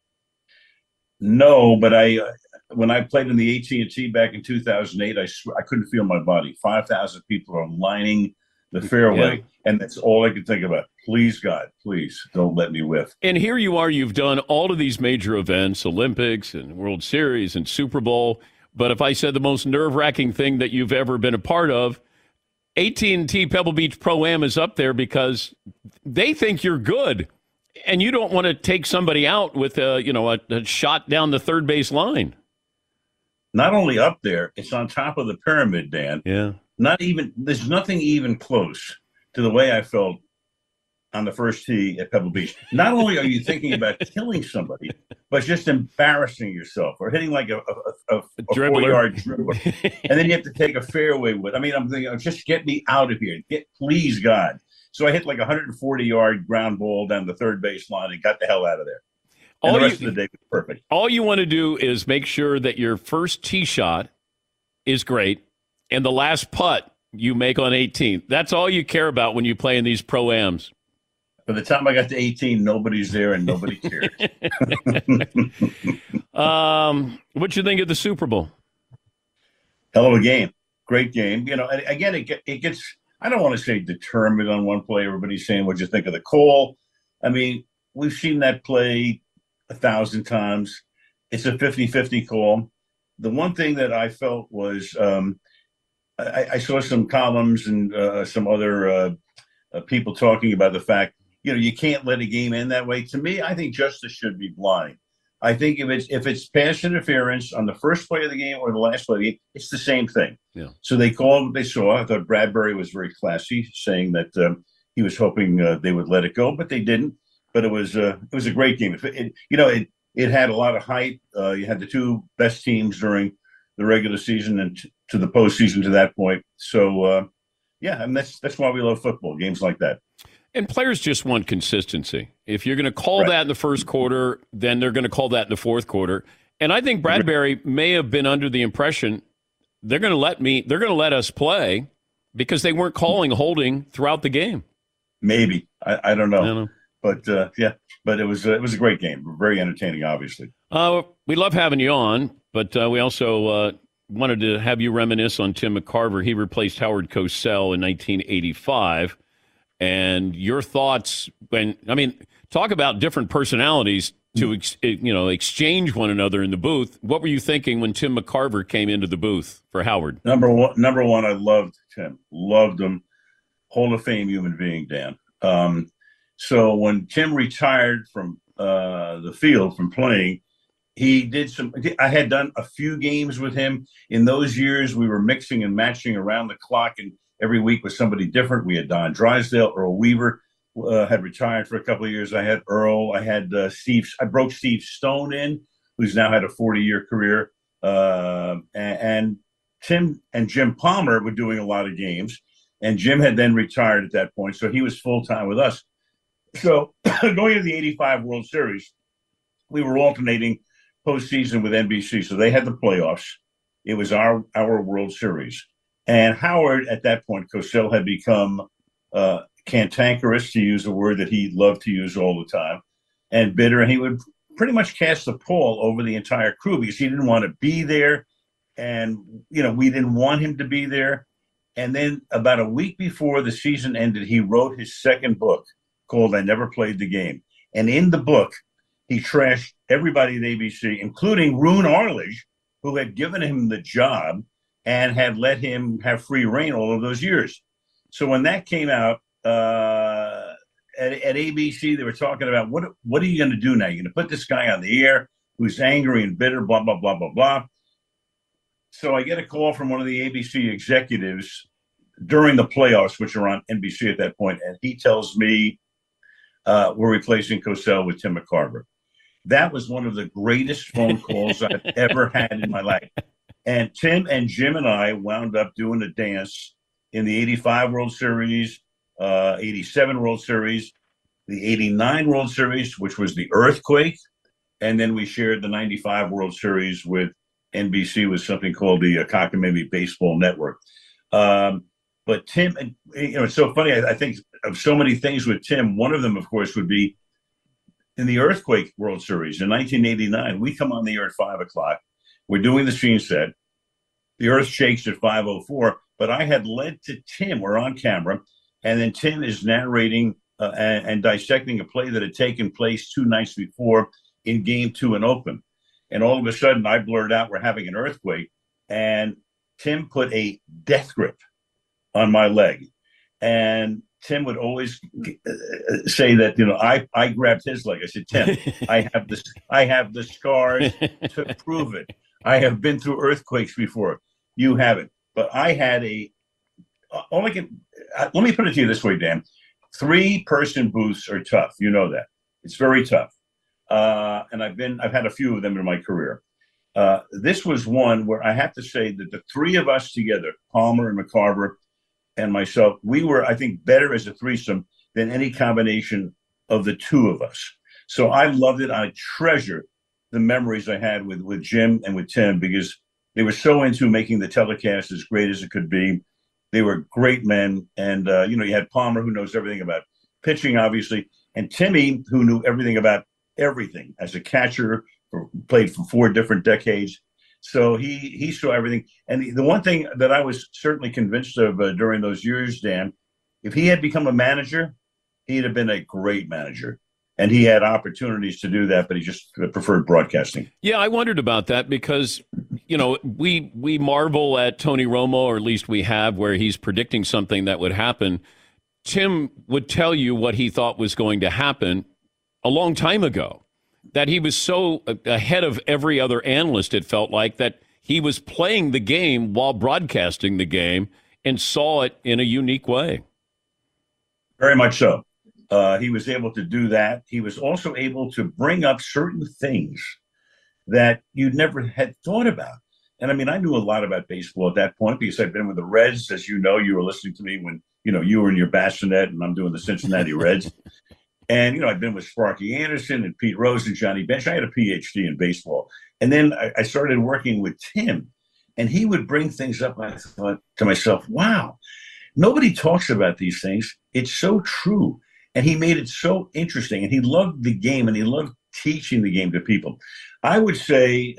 No, but when I played in the AT&T back in 2008, I couldn't feel my body. 5,000 people are lining the fairway, and that's all I could think about. Please, God, please don't let me whiff. And here you are, you've done all of these major events, Olympics and World Series and Super Bowl. But if I said the most nerve-wracking thing that you've ever been a part of, AT&T Pebble Beach Pro-Am is up there because they think you're good. And you don't want to take somebody out with a shot down the third base line. Not only up there, it's on top of the pyramid, Dan. Yeah. There's nothing even close to the way I felt on the first tee at Pebble Beach. Not only are you thinking about killing somebody, but just embarrassing yourself or hitting like a 4-yard dribbler. And then you have to take a fairway with. I mean, I'm thinking, just get me out of here. Please, God. So I hit like a 140-yard ground ball down the third base line and got the hell out of there. And the rest of the day was perfect. All you want to do is make sure that your first tee shot is great and the last putt you make on 18th. That's all you care about when you play in these Pro-Ams. By the time I got to 18, nobody's there and nobody cares. What you think of the Super Bowl? Hell of a game. Great game. You know, and again, it gets, I don't want to say determined on one play. Everybody's saying, what'd you think of the call? I mean, we've seen that play 1,000 times. It's a 50-50 call. The one thing that I felt was I saw some columns and some other people talking about the fact, you know, you can't let a game end that way. To me, I think justice should be blind. I think if it's pass interference on the first play of the game or the last play of the game, it's the same thing. Yeah. So they called what they saw. I thought Bradbury was very classy, saying that he was hoping they would let it go, but they didn't. But it was a great game. It had a lot of hype. You had the two best teams during the regular season and to the postseason to that point. So and that's why we love football, games like that. And players just want consistency. If you're going to call that in the first quarter, then they're going to call that in the fourth quarter. And I think Bradbury may have been under the impression they're going to let us play because they weren't calling holding throughout the game. Maybe. I don't know. But but it was a great game. Very entertaining, obviously. We love having you on, but we also wanted to have you reminisce on Tim McCarver. He replaced Howard Cosell in 1985. And your thoughts talk about different personalities to exchange one another in the booth. What were you thinking when Tim McCarver came into the booth for Howard? Number one, I loved Tim. Loved him. Hall of Fame human being, Dan. So when Tim retired from the field from playing, I had done a few games with him. In those years, we were mixing and matching around the clock, and every week was somebody different. We had Don Drysdale, Earl Weaver had retired for a couple of years. I had Earl. I had Steve. I broke Steve Stone in, who's now had a 40-year career. And Tim and Jim Palmer were doing a lot of games. And Jim had then retired at that point, so he was full-time with us. So going into the 85 World Series, we were alternating postseason with NBC. So they had the playoffs. It was our World Series. And Howard, at that point, Cosell had become cantankerous, to use a word that he loved to use all the time, and bitter. And he would pretty much cast the pall over the entire crew because he didn't want to be there. And, we didn't want him to be there. And then about a week before the season ended, he wrote his second book called I Never Played the Game. And in the book, he trashed everybody at ABC, including Roone Arledge, who had given him the job and had let him have free reign all of those years. So when that came out at ABC, they were talking about, what are you going to do now? You're going to put this guy on the air who's angry and bitter, blah, blah, blah, blah, blah. So I get a call from one of the ABC executives during the playoffs, which are on NBC at that point, and he tells me we're replacing Cosell with Tim McCarver. That was one of the greatest phone calls I've ever had in my life. And Tim and Jim and I wound up doing a dance in the 85 World Series, 87 World Series, the 89 World Series, which was the earthquake. And then we shared the 95 World Series with NBC with something called the Cockamamie Baseball Network. But Tim, it's so funny. I think of so many things with Tim. One of them, of course, would be in the earthquake World Series in 1989. We come on the air at 5:00. We're doing the scene set. The earth shakes at 5:04. But I had led to Tim. We're on camera. And then Tim is narrating and dissecting a play that had taken place 2 nights before in Game 2 in Oakland. And all of a sudden, I blurred out, we're having an earthquake. And Tim put a death grip on my leg. And Tim would always say that, I grabbed his leg. I said, Tim, I have the scars to prove it. I have been through earthquakes before. You haven't. But I had let me put it to you this way, Dan. 3-person booths are tough. You know that. It's very tough. And I've had a few of them in my career. This was one where I have to say that the 3 of us together, Palmer and McCarver and myself, we were, I think, better as a threesome than any combination of the 2 of us. So I loved it. I treasure the memories I had with Jim and with Tim because they were so into making the telecast as great as it could be. They were great men. And, you had Palmer, who knows everything about pitching, obviously, and Timmy, who knew everything about everything as a catcher, played for 4 different decades. So he saw everything. And the one thing that I was certainly convinced of during those years, Dan, if he had become a manager, he'd have been a great manager. And he had opportunities to do that, but he just preferred broadcasting. Yeah, I wondered about that because, we marvel at Tony Romo, or at least we have, where he's predicting something that would happen. Tim would tell you what he thought was going to happen a long time ago. that he was so ahead of every other analyst, it felt like, that he was playing the game while broadcasting the game and saw it in a unique way. Very much so. He was able to do that. He was also able to bring up certain things that you never had thought about. And I mean, I knew a lot about baseball at that point because I've been with the Reds. As you know, you were listening to me when, you were in your bassinet and I'm doing the Cincinnati Reds. And, I've been with Sparky Anderson and Pete Rose and Johnny Bench. I had a PhD in baseball. And then I started working with Tim, and he would bring things up. And I thought to myself, wow, nobody talks about these things. It's so true. And he made it so interesting. And he loved the game, and he loved teaching the game to people. I would say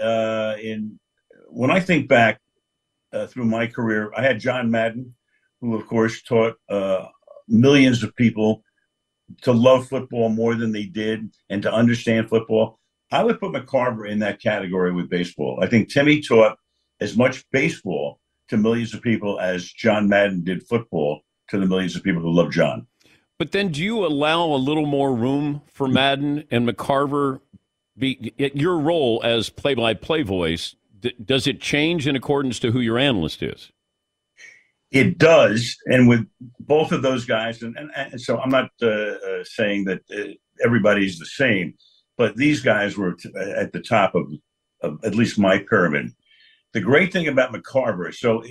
when I think back through my career, I had John Madden, who, of course, taught millions of people to love football more than they did and to understand football. I would put McCarver in that category with baseball. I think Timmy taught as much baseball to millions of people as John Madden did football to the millions of people who love John. But then do you allow a little more room for Madden and McCarver? Your role as play-by-play voice, does it change in accordance to who your analyst is? It does, and with both of those guys, and so I'm not saying that everybody's the same, but these guys were at the top of at least my pyramid. The great thing about McCarver, so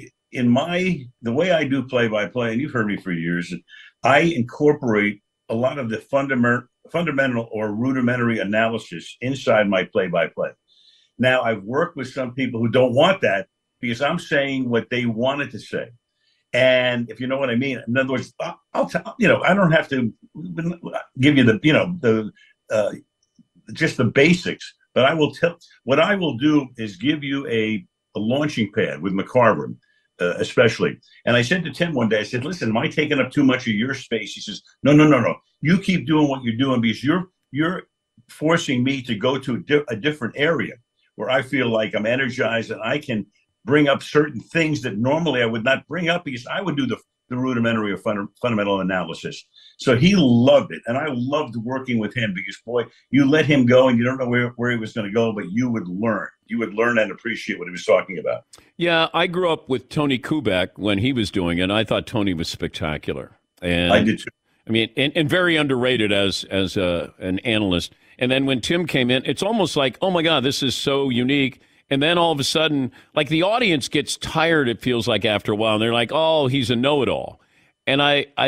the way I do play-by-play, and you've heard me for years, I incorporate a lot of the fundamental or rudimentary analysis inside my play-by-play. Now, I've worked with some people who don't want that because I'm saying what they wanted to say. And if you know what I mean, in other words, I'll tell I don't have to give you the just the basics, but I will tell. What I will do is give you a launching pad with McCarver, especially. And I said to Tim one day, I said, "Listen, am I taking up too much of your space?" He says, "No. You keep doing what you're doing because you're forcing me to go to a different area where I feel like I'm energized and I can bring up certain things that normally I would not bring up because I would do the rudimentary or fundamental analysis." So he loved it. And I loved working with him because, boy, you let him go and you don't know where he was going to go, but you would learn. You would learn and appreciate what he was talking about. Yeah, I grew up with Tony Kubek when he was doing it, and I thought Tony was spectacular. And I did too. I mean, and very underrated as an analyst. And then when Tim came in, it's almost like, oh, my God, this is so unique. And then all of a sudden, like the audience gets tired, it feels like after a while. And they're like, oh, he's a know-it-all. And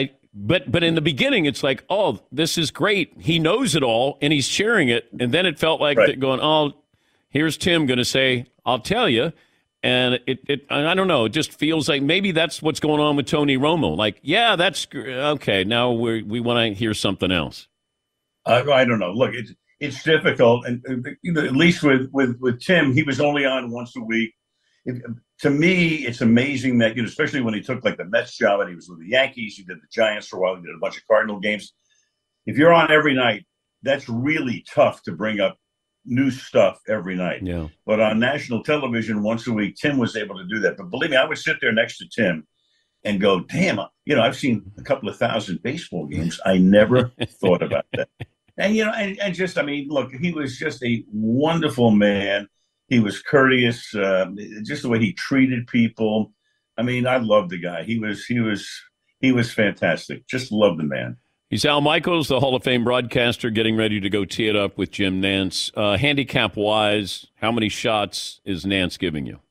but in the beginning, it's like, oh, this is great. He knows it all and he's sharing it. And then it felt like going, oh, here's Tim going to say, I'll tell you. And I don't know, it just feels like maybe that's what's going on with Tony Romo. Like, yeah, that's okay. Now we want to hear something else. I don't know. Look, it's difficult, and at least with Tim, he was only on once a week. To me, it's amazing that especially when he took like the Mets job and he was with the Yankees, he did the Giants for a while, he did a bunch of Cardinal games. If you're on every night, that's really tough to bring up new stuff every night. Yeah. But on national television once a week, Tim was able to do that. But believe me, I would sit there next to Tim and go, damn, I've seen a couple of thousand baseball games. I never thought about that. And, look, he was just a wonderful man. He was courteous, just the way he treated people. I mean, I loved the guy. He was fantastic. Just loved the man. He's Al Michaels, the Hall of Fame broadcaster, getting ready to go tee it up with Jim Nantz. Handicap-wise, how many shots is Nantz giving you?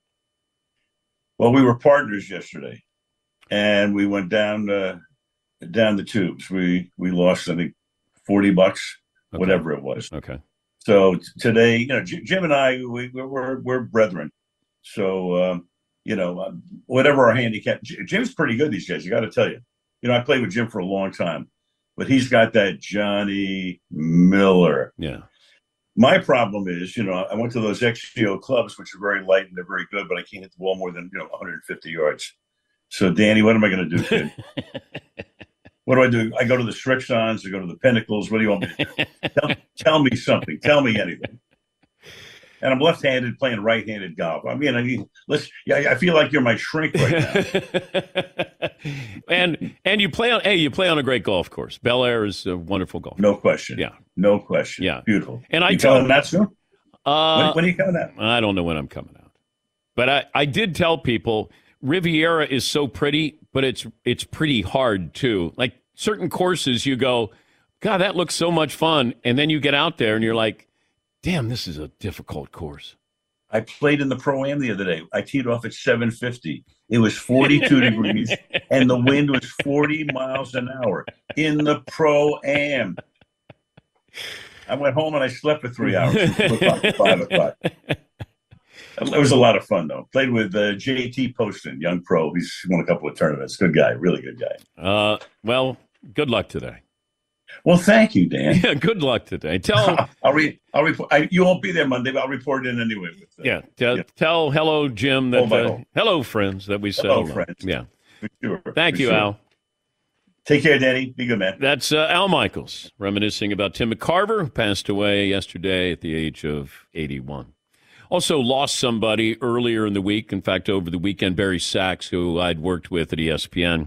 Well, we were partners yesterday, and we went down the tubes. We lost, I think, $40, whatever it was. Okay. So today, Jim and I, we're brethren. So, whatever our handicap, Jim's pretty good these days. You got to tell you. I played with Jim for a long time, but he's got that Johnny Miller. Yeah. My problem is, I went to those XGO clubs, which are very light and they're very good, but I can't hit the ball more than 150 yards. So, Danny, what am I going to do, kid? What do I do? I go to the Strixons, I go to the Pinnacles. What do you want me to do? Tell me something. Tell me anything. and I'm left-handed playing right-handed golf. I feel like you're my shrink right now. and you play on a great golf course. Bel Air is a wonderful golf. No question. Yeah, no question. Yeah, beautiful. And you coming out soon? When are you coming out? I don't know when I'm coming out, but I did tell people Riviera is so pretty, but it's pretty hard too. Like certain courses, you go, God, that looks so much fun, and then you get out there and you're like, damn, this is a difficult course. I played in the Pro-Am the other day. I teed off at 7:50. It was 42 degrees, and the wind was 40 miles an hour in the Pro-Am. I went home and I slept for 3 hours. 5 o'clock. It was a lot of fun, though. Played with JT Poston, young pro. He's won a couple of tournaments. Good guy, really good guy. Well, good luck today. Well, thank you, Dan. Yeah, good luck today. I'll report. You won't be there Monday, but I'll report in anyway. Tell hello, Jim. Hello, friends. That we said. Hello, friends. Yeah. For sure. Thank you, Al. Take care, Danny. Be good, man. That's Al Michaels reminiscing about Tim McCarver, who passed away yesterday at the age of 81. Also lost somebody earlier in the week. In fact, over the weekend, Barry Sachs, who I'd worked with at ESPN.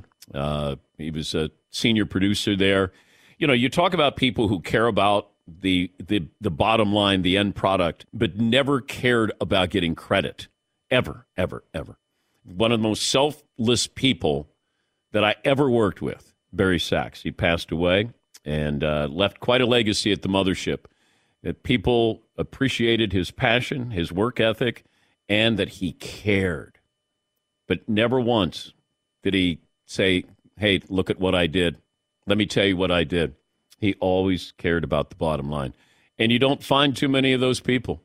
He was a senior producer there. You know, you talk about people who care about the bottom line, the end product, but never cared about getting credit. Ever, ever, ever. One of the most selfless people that I ever worked with, Barry Sachs. He passed away and left quite a legacy at the mothership. That people appreciated his passion, his work ethic, and that he cared. But never once did he say, hey, look at what I did. Let me tell you what I did. He always cared about the bottom line. And you don't find too many of those people.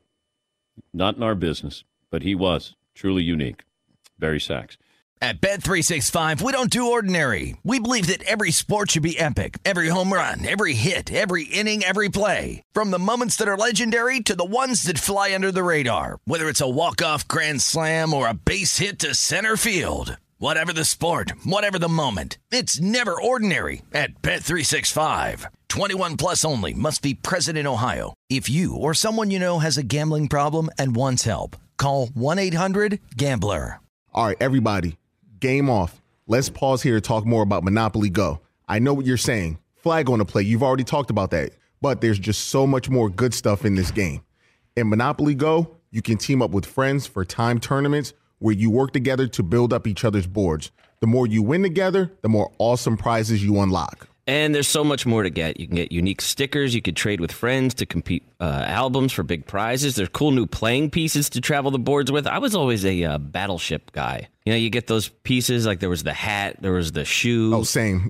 Not in our business, but he was truly unique. Barry Sachs. At Bet365, we don't do ordinary. We believe that every sport should be epic. Every home run, every hit, every inning, every play. From the moments that are legendary to the ones that fly under the radar. Whether it's a walk-off grand slam or a base hit to center field. Whatever the sport, whatever the moment, it's never ordinary at Bet365. 21 plus only. Must be present in Ohio. If you or someone you know has a gambling problem and wants help, call 1-800-GAMBLER. All right, everybody, game off. Let's pause here to talk more about Monopoly Go. I know what you're saying. Flag on the play. You've already talked about that. But there's just so much more good stuff in this game. In Monopoly Go, you can team up with friends for timed tournaments where you work together to build up each other's boards. The more you win together, the more awesome prizes you unlock. And there's so much more to get. You can get unique stickers. You could trade with friends to compete albums for big prizes. There's cool new playing pieces to travel the boards with. I was always a Battleship guy. You know, you get those pieces, like there was the hat, there was the shoe. Oh, same.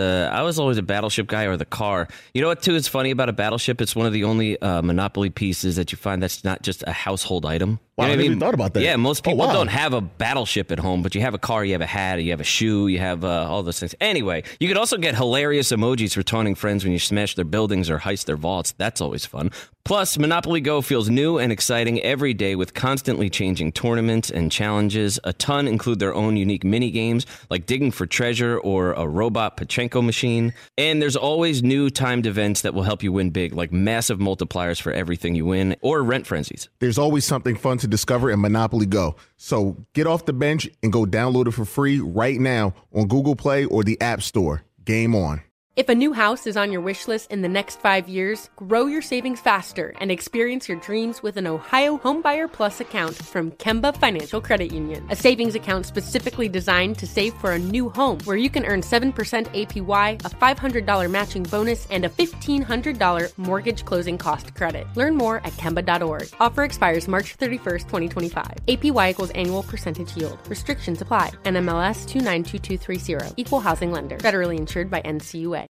I was always a Battleship guy, or the car. You know what, too, is funny about a Battleship? It's one of the only Monopoly pieces that you find that's not just a household item. Wow, You know I never even thought about that. Yeah, most people wow. don't have a Battleship at home, but you have a car, you have a hat, you have a shoe, you have all those things. Anyway, you could also get hilarious emojis for taunting friends when you smash their buildings or heist their vaults. That's always fun. Plus, Monopoly Go feels new and exciting every day with constantly changing tournaments and challenges. A ton include their own unique mini games like digging for treasure or a robot Pachinko machine. And there's always new timed events that will help you win big, like massive multipliers for everything you win or rent frenzies. There's always something fun to discover in Monopoly Go. So get off the bench and go download it for free right now on Google Play or the App Store. Game on. If a new house is on your wish list in the next 5 years, grow your savings faster and experience your dreams with an Ohio Homebuyer Plus account from Kemba Financial Credit Union. A savings account specifically designed to save for a new home, where you can earn 7% APY, a $500 matching bonus, and a $1,500 mortgage closing cost credit. Learn more at Kemba.org. Offer expires March 31st, 2025. APY equals annual percentage yield. Restrictions apply. NMLS 292230. Equal housing lender. Federally insured by NCUA.